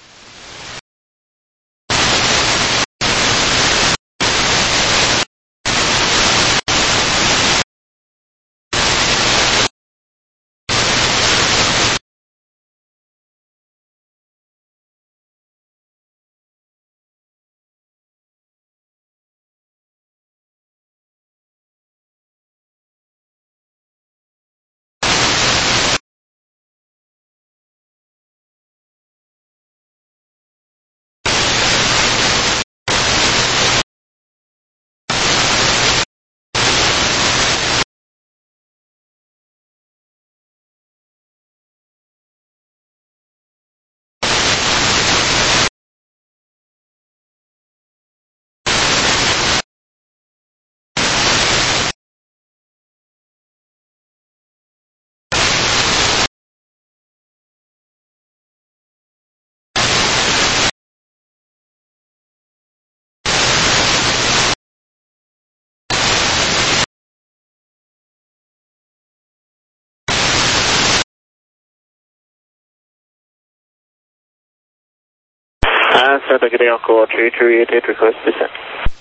Santa Fe Encore 3388, request descent.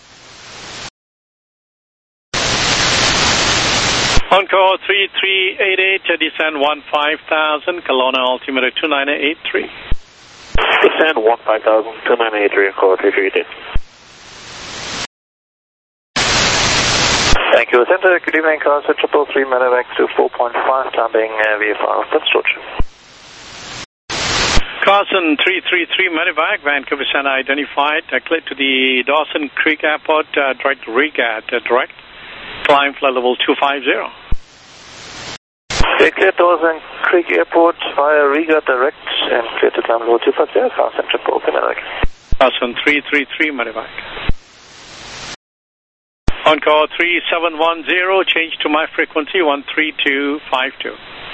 On call 3388, descend 15,000, Kelowna altimeter 2983. Descend 15,000, 2983, Encore 3388. Thank you, Center. Good evening, Carson 333, Medevac to 4.5, landing VFR Prince George. Carson 333 Medevac, Vancouver Center identified, clear to the Dawson Creek Airport, direct REGAT, direct, climb flight level 250. Clear Dawson Creek Airport via REGAT direct and clear to climb level 250, Carson Triple Medevac. Carson 333 Medevac. On call 3710, change to my frequency 13252.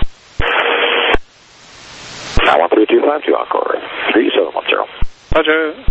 Now 13252, Encore 3710. Roger.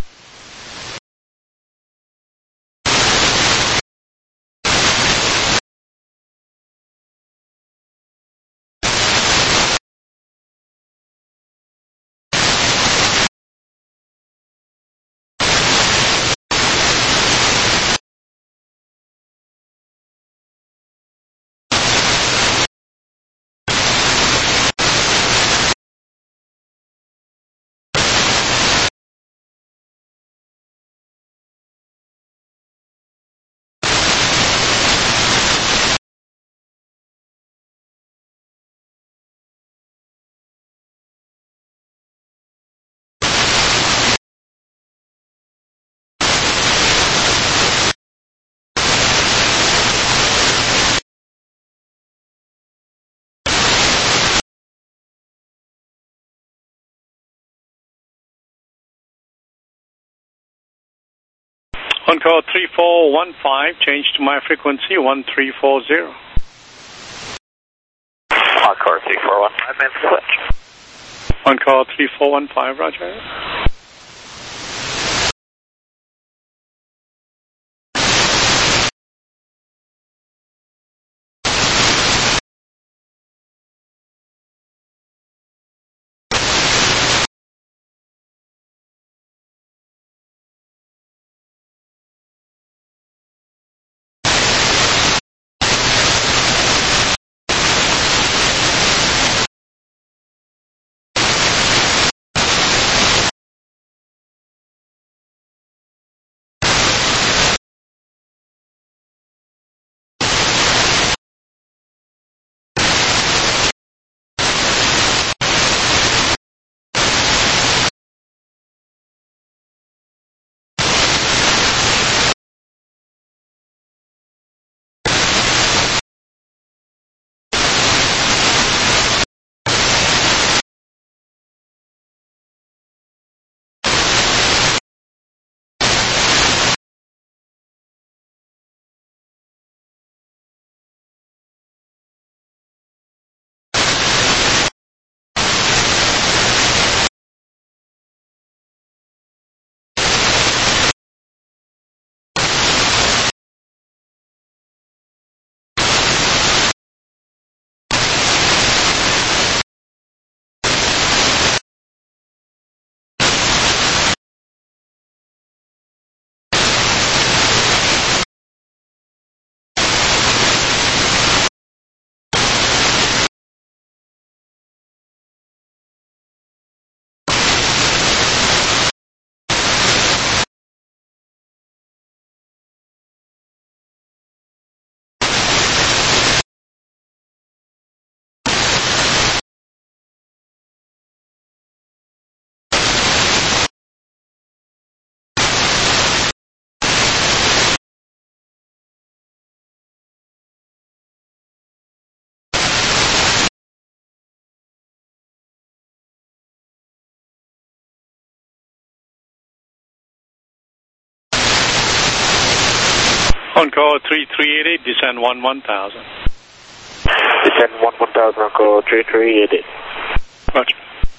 On call 3415, change to my frequency 1340. Encore 3415, man, switch. On call 3415, roger. On call 3388, descend 1000. Descend 1000 on call 3388. Roger.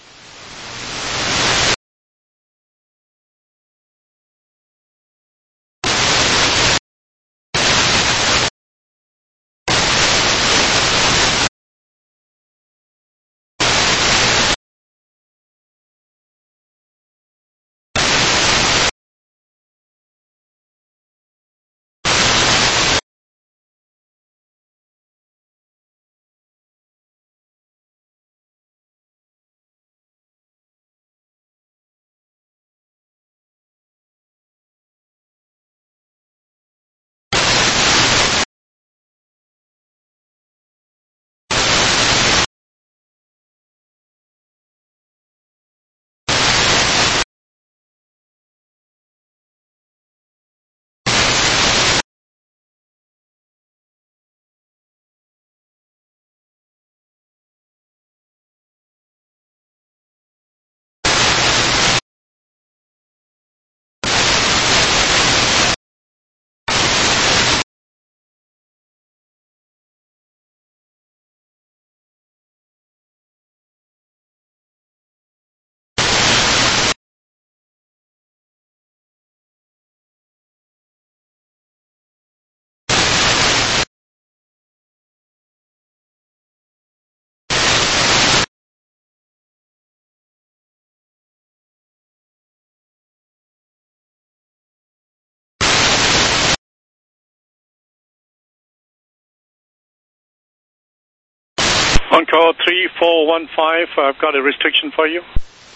On call 3415, I've got a restriction for you.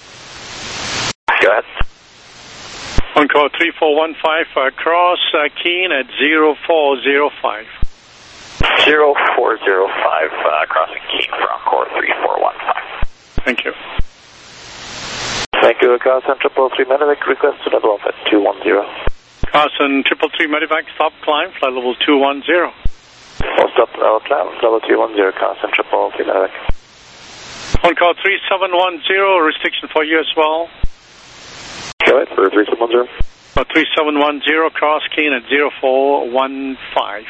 Go ahead. On call 3415, cross Keene at 0405. 0405, crossing Keene for Encore 3415. Thank you. Thank you, Carson 333 Medevac, request to level off at 210. Carson 333 Medevac, stop climb, flight level 210. Full stop, climb, level 210, Carson 333 Medevac. On call 3710, restriction for you as well. Go ahead for 3710. 3710, cross Keene at 0415.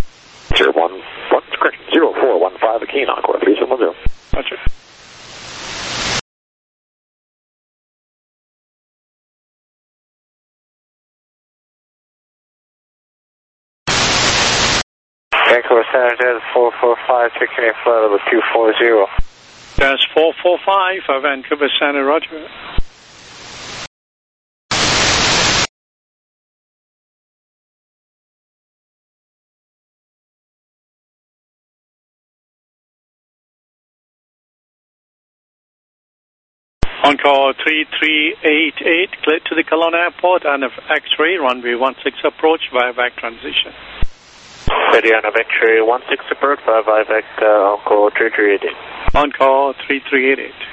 0415, Keene, Encore 3710. Roger. Vancouver Center, Jazz 445, taking a flight level 240. Jazz 445, Vancouver Center, roger. On call 3388, clear to the Kelowna Airport and X-ray, runway 16 approach via VAC transition. Ready on a X-ray 16 approach via VAC, on call 3388. On call 3388.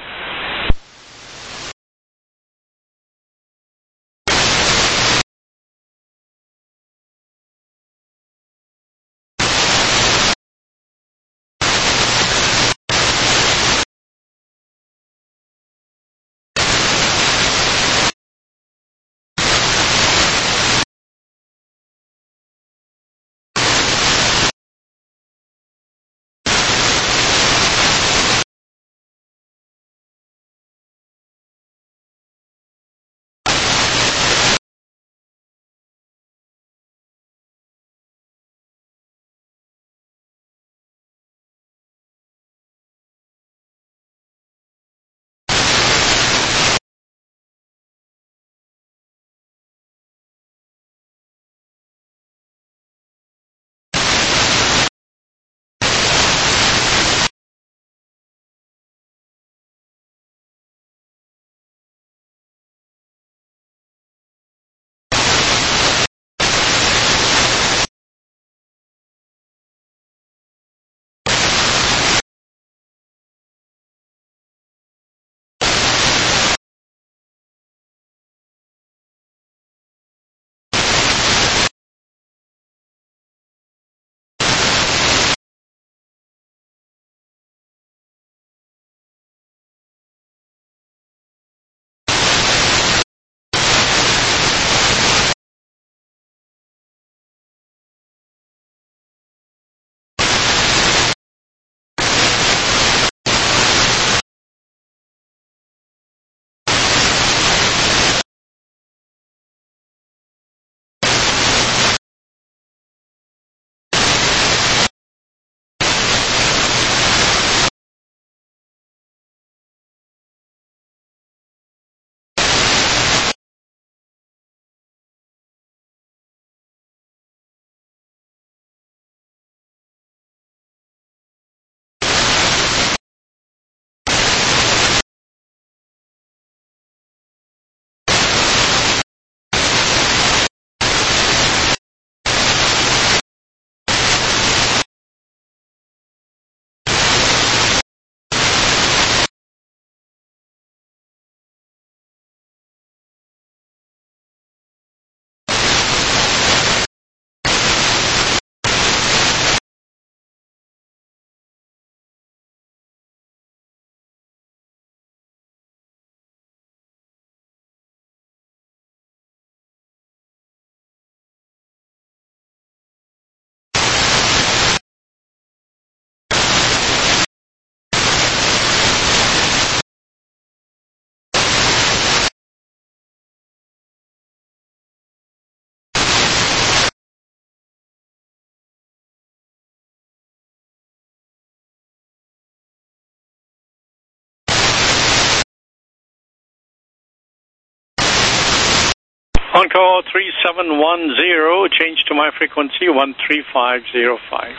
Encore 3710, change to my frequency 13505.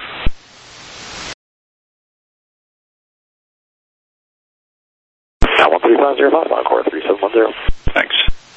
Now 13505, Encore 3710. Thanks.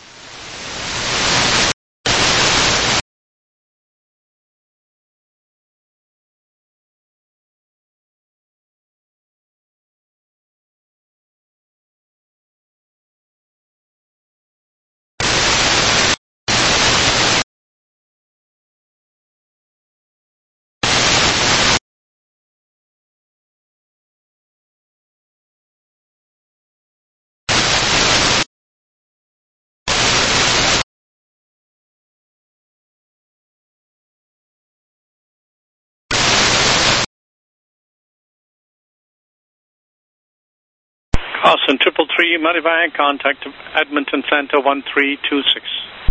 Austin 333 Medevac, contact Edmonton Center 1326.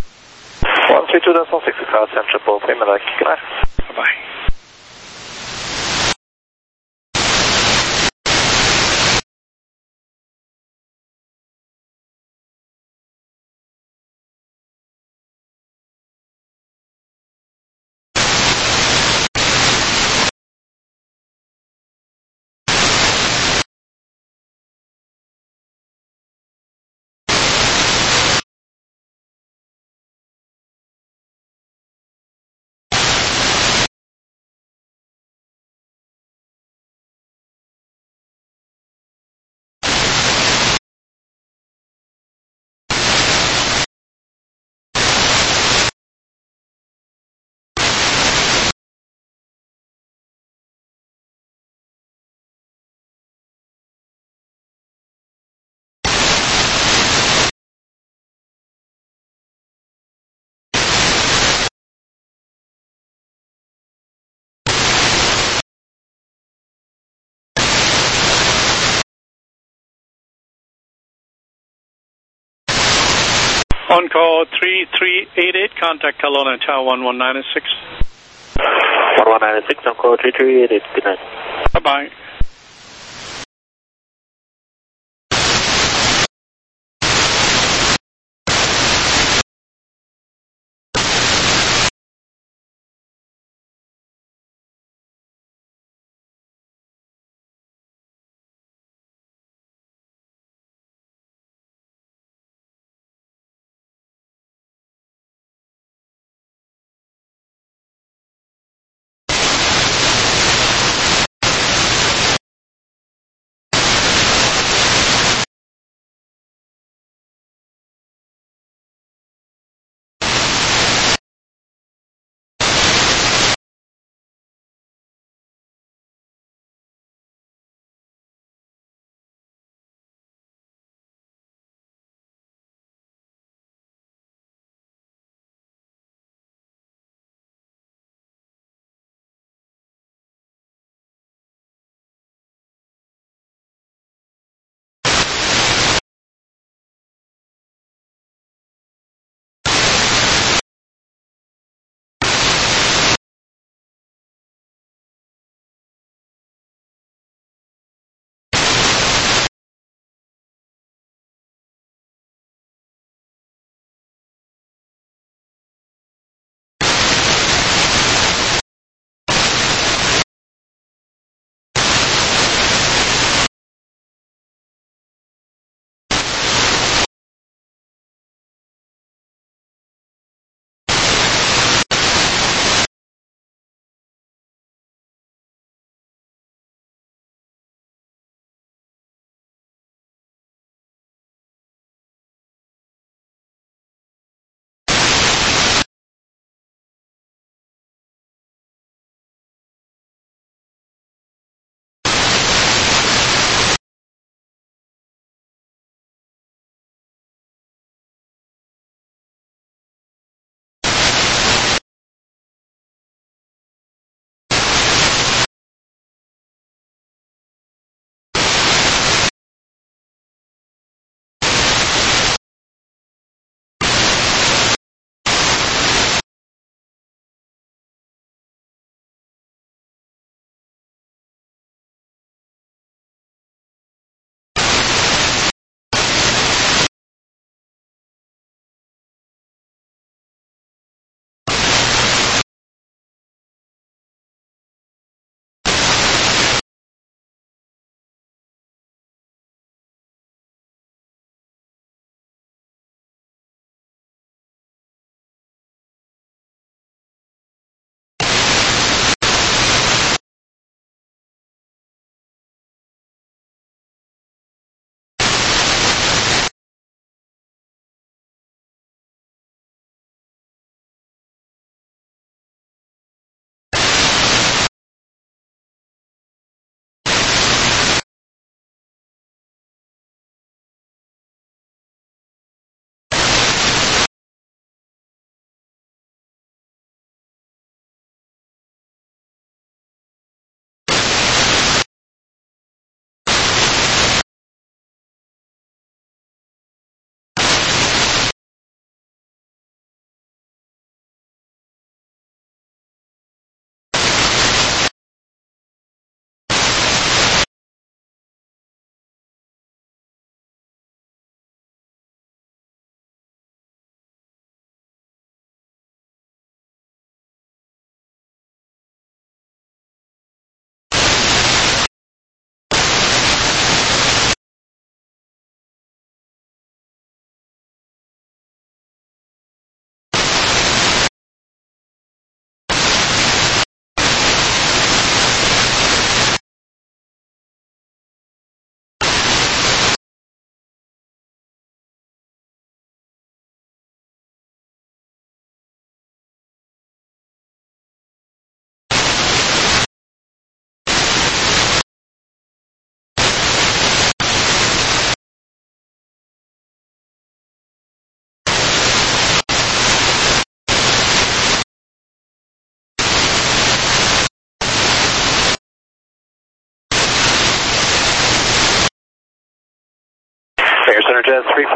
132.6, Austin 333 Medevac. Good night. Bye-bye. Encore 3388, contact Kelowna Tower 11996. 11996, Encore 3388. Good night. Bye-bye.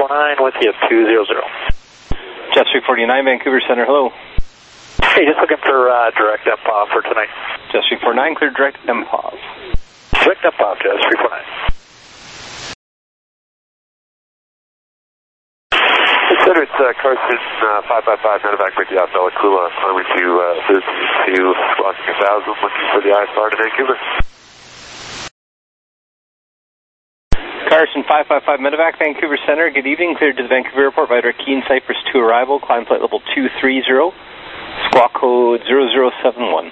349 with you, 200. Jet 349, Vancouver Center, hello. Hey, just looking for direct MPOV for tonight. Jet 349, clear direct MPOV. Direct MPOV, Jet 349. Consider it's Carson 555 Medevac with you out Bella Coola, climbing to Lisbon to Squawking 1000, looking for the ISR to Vancouver. Carson 555 Medevac, Vancouver Center, good evening, cleared to the Vancouver Airport by direct Keene Cypress 2 arrival, climb flight level 230, squawk code 0071.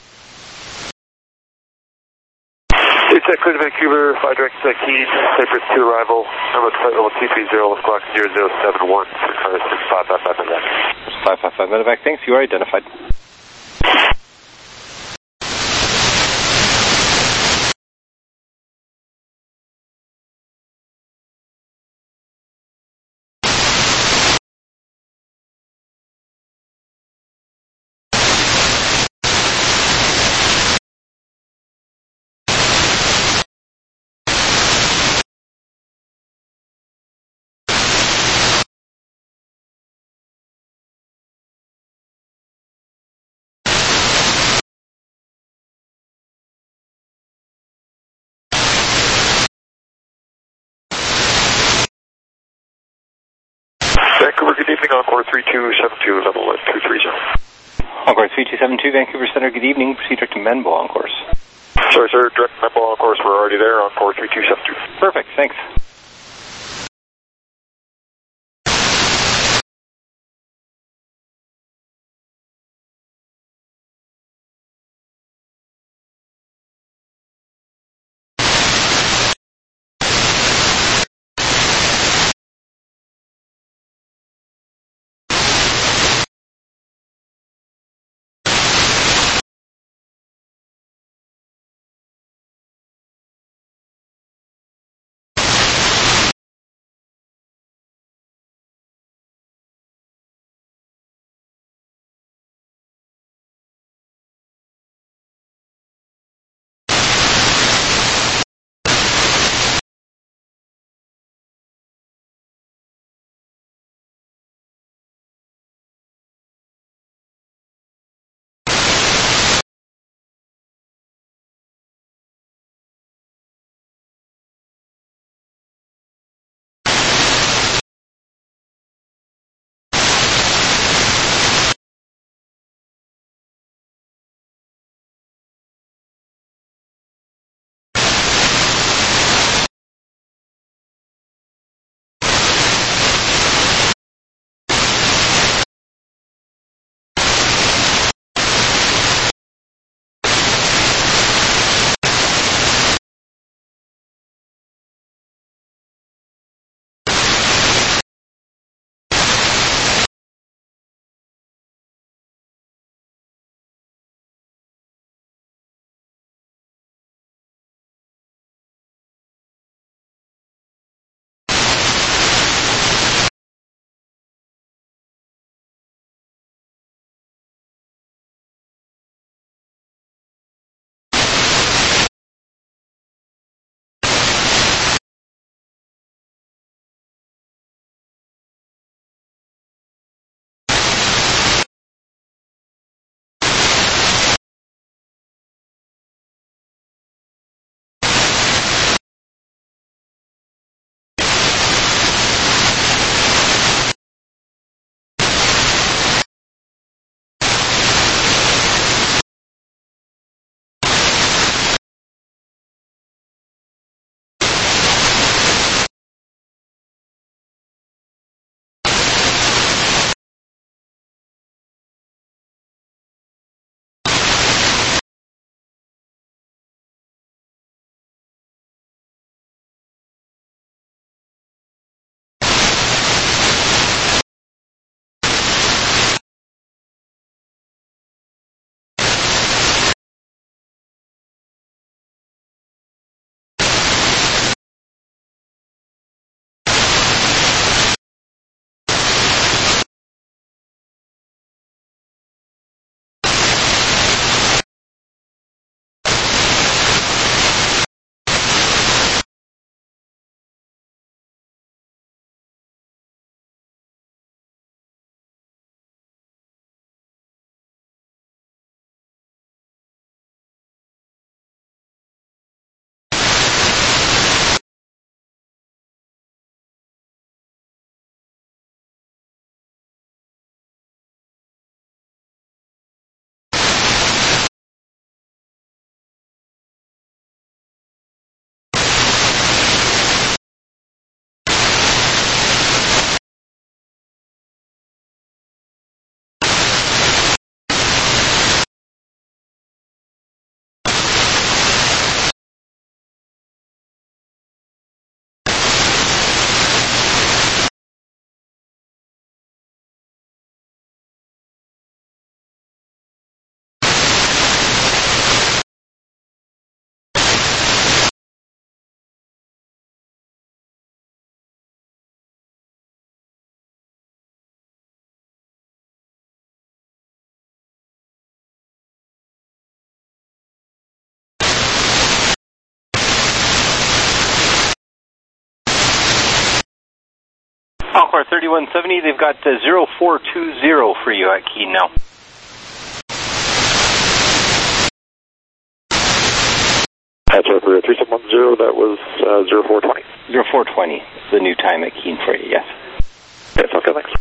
It's clear to Vancouver, fly direct Keene, Cypress 2 arrival, number flight level 230, squawk 0071, Carson 555 Medevac. 555 Medevac, thanks, you are identified. Vancouver, good evening, Encore 3272, level 230. Encore 3272, Vancouver Center, good evening, proceed direct to Menbo on course. Sorry, sir, direct Menbo on course, we're already there, Encore 3272. Perfect, thanks. Encore 3170, they've got 0420 for you at Keene now. Hatch over 3710, that was 0420. 0420, the new time at Keene for you, yes. Okay, sounds good, thanks.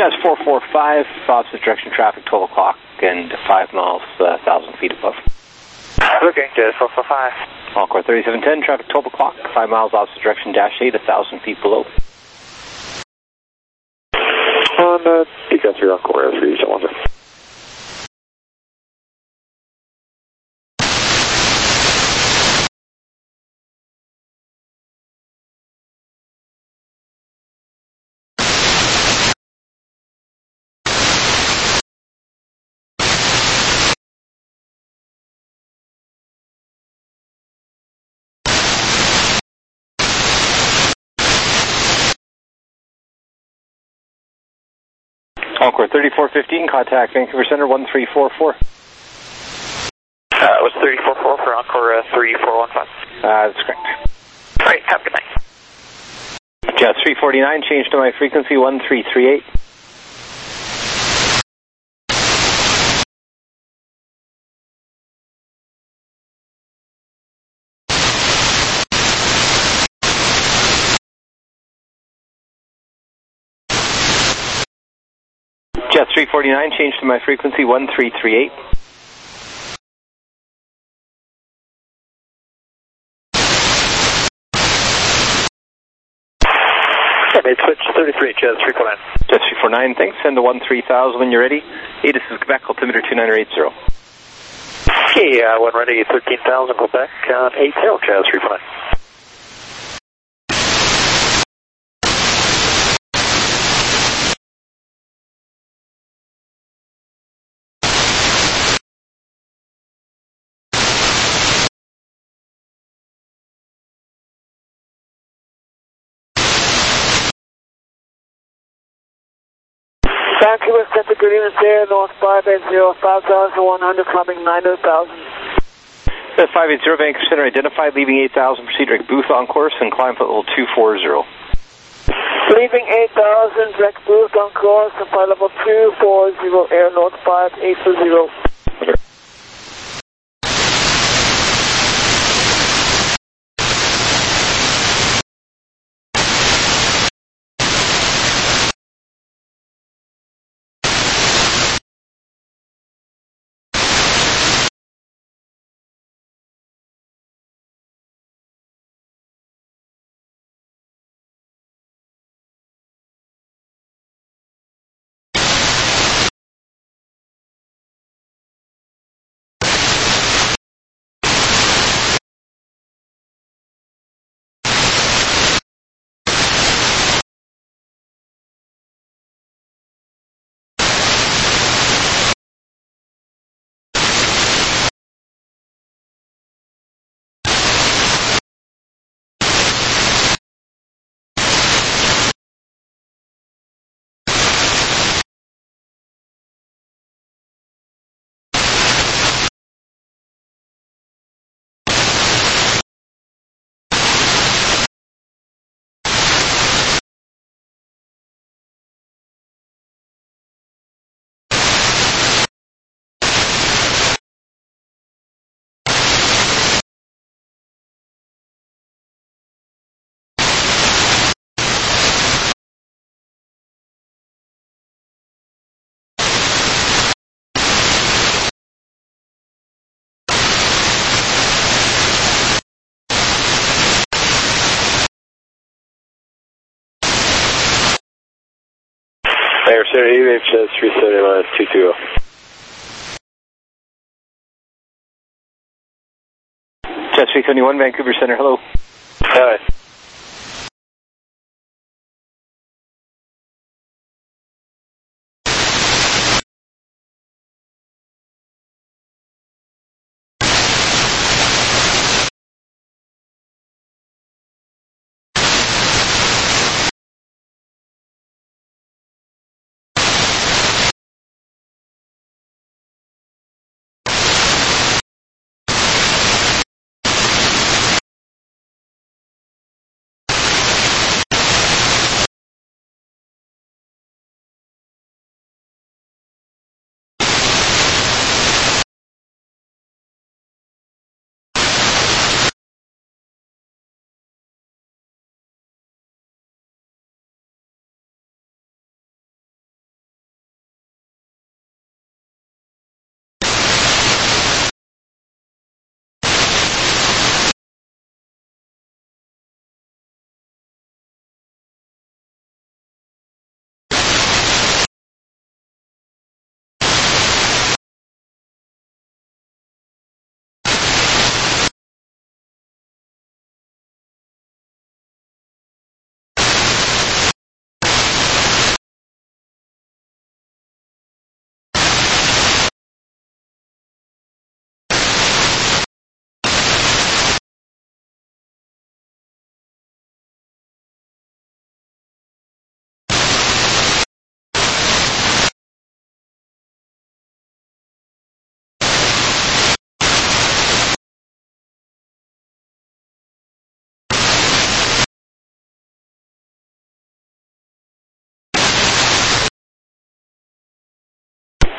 Jazz 445, opposite direction traffic, 12 o'clock and 5 miles, 1,000 feet above. Okay, Jazz 445. Encore 3710, traffic 12 o'clock, 5 miles opposite direction, dash 8, 1,000 feet below. On DK3 Encore 3710. Encore 3415, contact Vancouver Center 1344. Was 344 for Encore 3415. That's correct. All right, have a good night. Jazz 349, change to my frequency 1338. Jazz 349, change to my frequency 1338. Made switch 33, Jazz 349. Jazz 349, thanks. Send to 13,000 when you're ready. This is Quebec, altimeter 2980. Okay, when ready, 13,000, Quebec, 80, Jazz 349. Vancouver Center, good evening, sir. North 580, 5,100, climbing 90,000. 580, Vancouver Center, identified, leaving 8,000, proceed direct booth on course and climb flight level 240. Leaving 8,000, direct booth on course and flight level 240, air North 580. Air Center, Jazz 370, 220. Jazz 371, Vancouver Center, hello. Hi.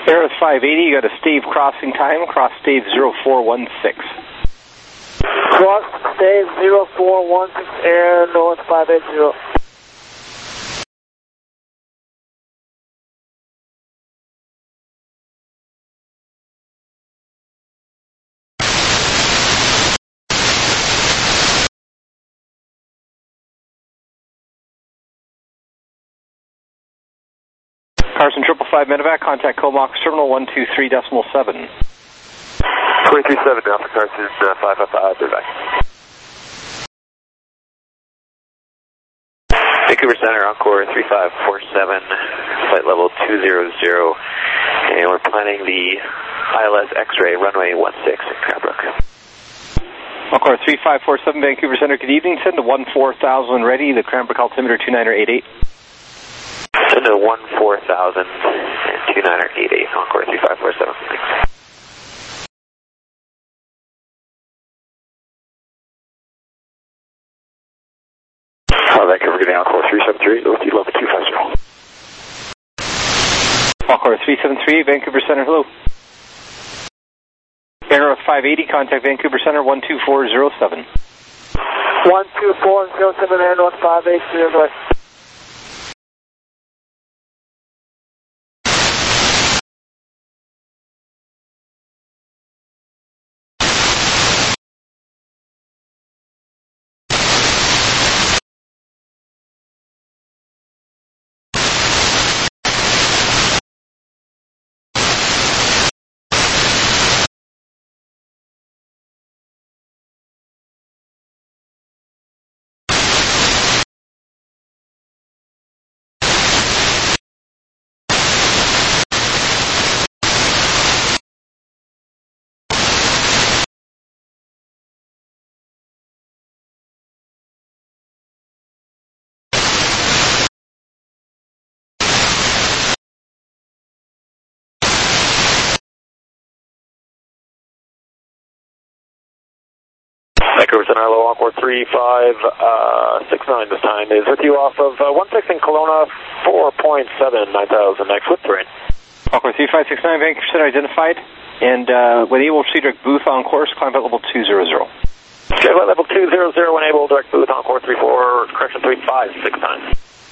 Air 580, you got a stave crossing time, cross stave 0416. Cross stave 0416, Air North 580. Carson 555 medevac, contact Comox Terminal 123.7. 237 Alpha Carson 555 medevac. Vancouver Center, Encore 3547, flight level 200, and we're planning the ILS X-ray runway 16 in Cranbrook. Encore 3547, Vancouver Center, good evening. Send to 14,000 ready, the Cranbrook altimeter 2988. Send to 14,000 and 2988, Encore 3547. Thanks. Vancouver, good day, Encore 373, OT level 250. Encore 373, Vancouver Center, hello. Air 580, contact Vancouver Center 12407. 12407, Air North 580, go ahead. Vancouver Center, hello, Encore 3569 this time, is with you off of 16 in Kelowna, 4.7, 9,000, next with terrain. Encore 3569, Vancouver Center identified, and when able, proceed direct booth on course, climb at level 200. Okay, level 200, when able, direct booth, Encore 34, correction 356 times.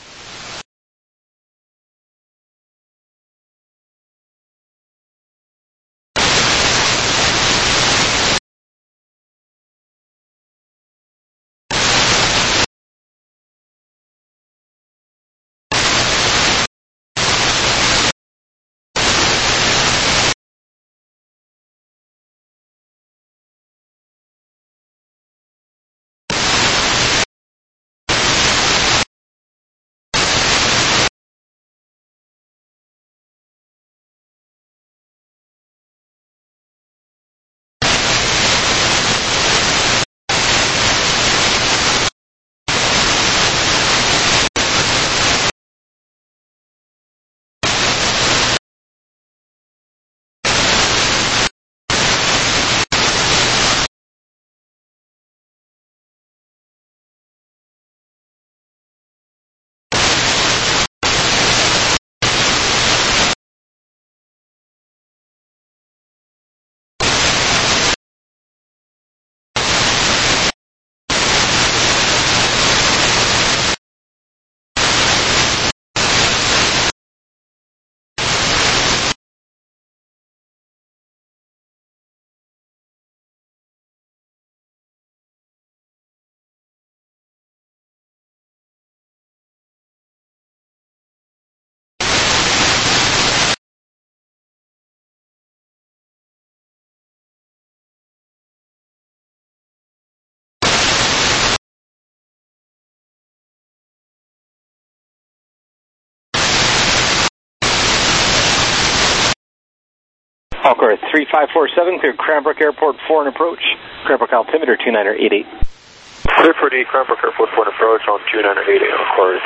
Encore 3547, clear Cranbrook Airport 4 and approach. Cranbrook altimeter 2988. Clear for the Cranbrook Airport 4 and approach on 2988, Encore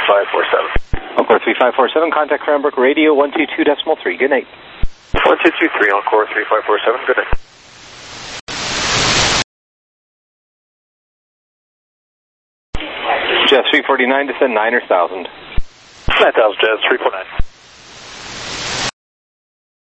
3547. Encore 3547, contact Cranbrook radio 122.3. Good night. 1223, Encore 3547, good night. Jazz 349, descend 9 or 1000. 9,000, Jazz 349.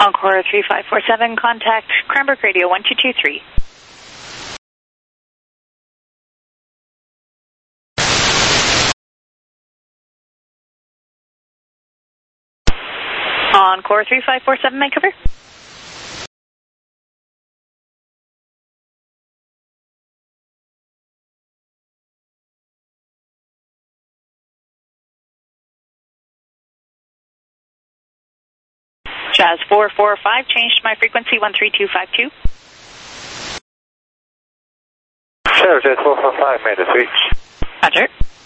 Encore 3547, contact Cranbrook Radio 1223. Encore 3547, Vancouver. Jazz 445, changed my frequency 13252. Sure, Jazz 445, made a switch. Roger.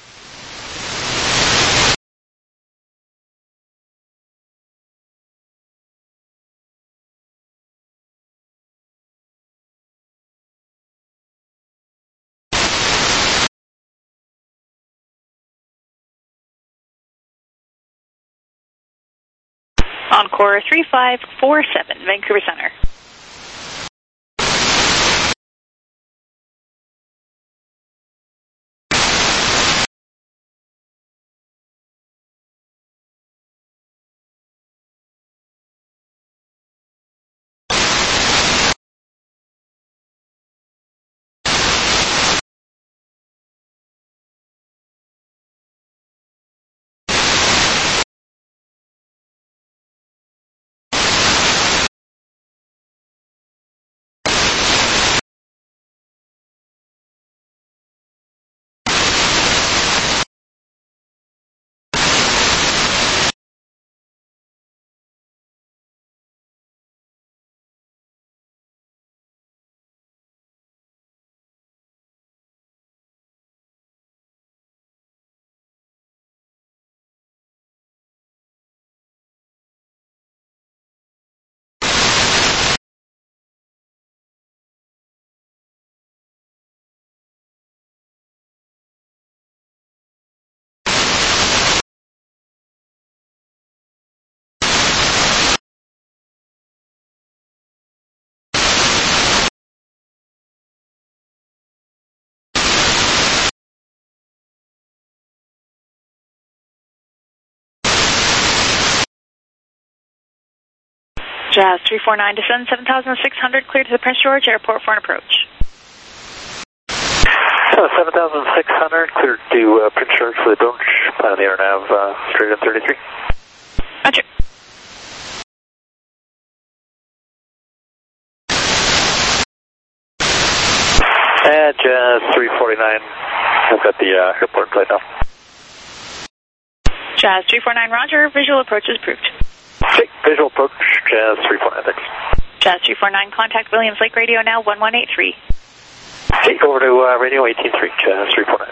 Encore 3547, Vancouver Center. Jazz 349, descend 7,600, clear to the Prince George Airport for an approach. 7,600, clear to Prince George for the approach. Plan on the air nav, straight in 33. Roger. Jazz 349, I've got the airport plate now. Jazz 349, roger, visual approach is approved. Okay, visual approach, Jazz 349, thanks. Jazz 349, contact Williams Lake Radio now 1183. Okay, over to radio 183, Jazz 349.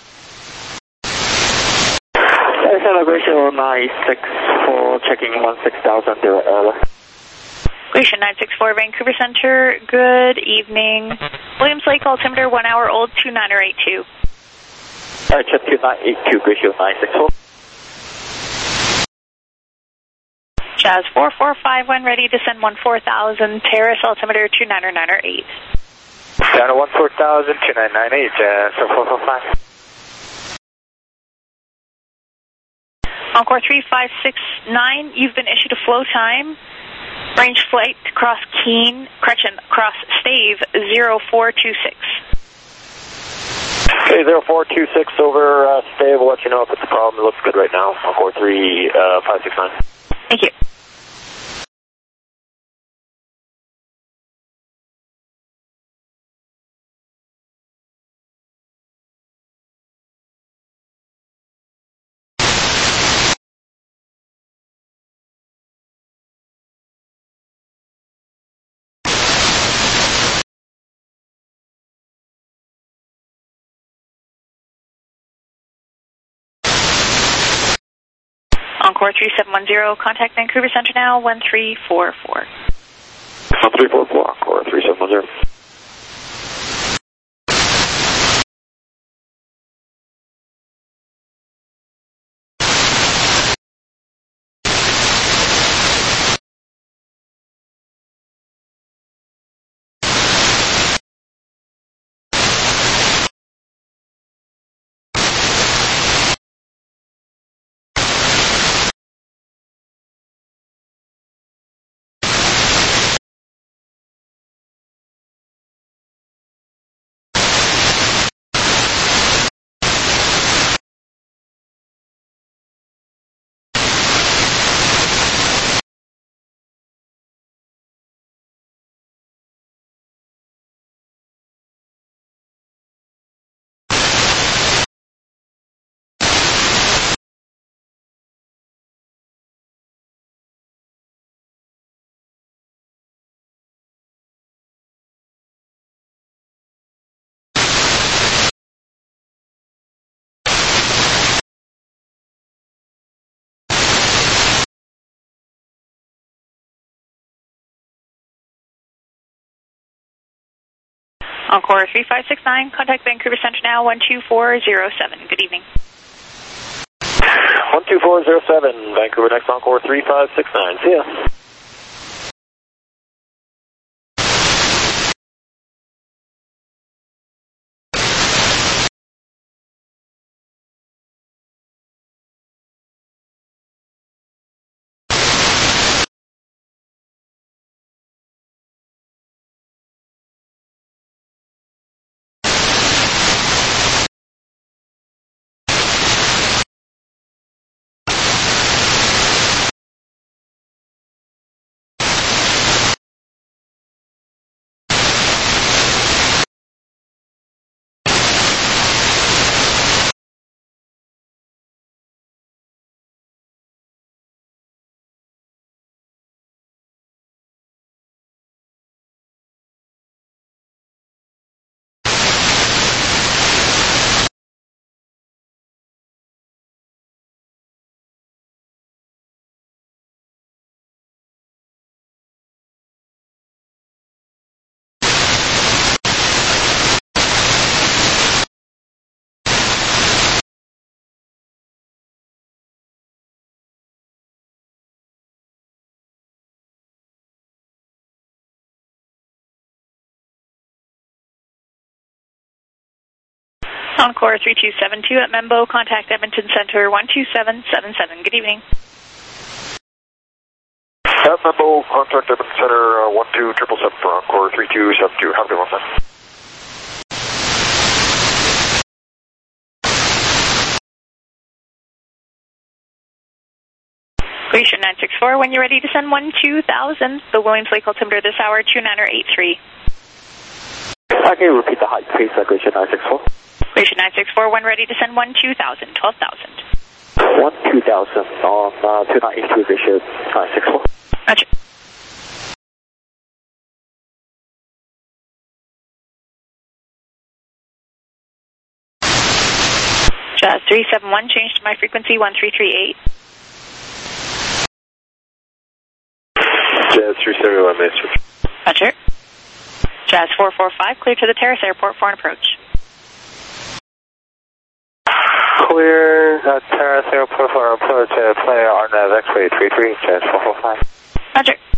Celebration 964, checking 16,000 early. Station 964, Vancouver Center, good evening. Williams Lake, altimeter 1 hour old, 29082. Check 2982, Gratiot 964. Jazz 445, when ready, descend 14,000, terrace, altimeter 29908. Down to 14,000, 2998, Jazz 445. Encore 3569, you've been issued a flow time. Range flight cross Keene, cross Stave 0426. Okay, 0426 over Stave. We'll let you know if it's a problem. It looks good right now. Encore 3569. Thank you. Encore 3710, contact Vancouver Center now, 1344. 1344, Encore 3710. Encore 3569, contact Vancouver Centre now, 12407. Good evening. 12407, Vancouver next Encore 3569. See ya. Encore 3272 at Membo, contact Edmonton Centre 12777. Good evening. At Membo, contact Edmonton Centre 12777 for Encore 3272. Have a good one, man. Glacier 964, when you're ready to send 12000, the Williams Lake altimeter this hour, 2983. Okay, repeat the height, please, Glacier 964. Glacier 964, when ready to send 12000, 12,000. 12000 on 2982, Glacier 964. Roger. Jazz 371, change to my frequency 1338. Jazz 371, Master. Roger. Jazz 445, clear to the Terrace Airport for an approach. Clear Terrace Airport for approach, player RNAV X-ray 33, Jazz 445. Roger.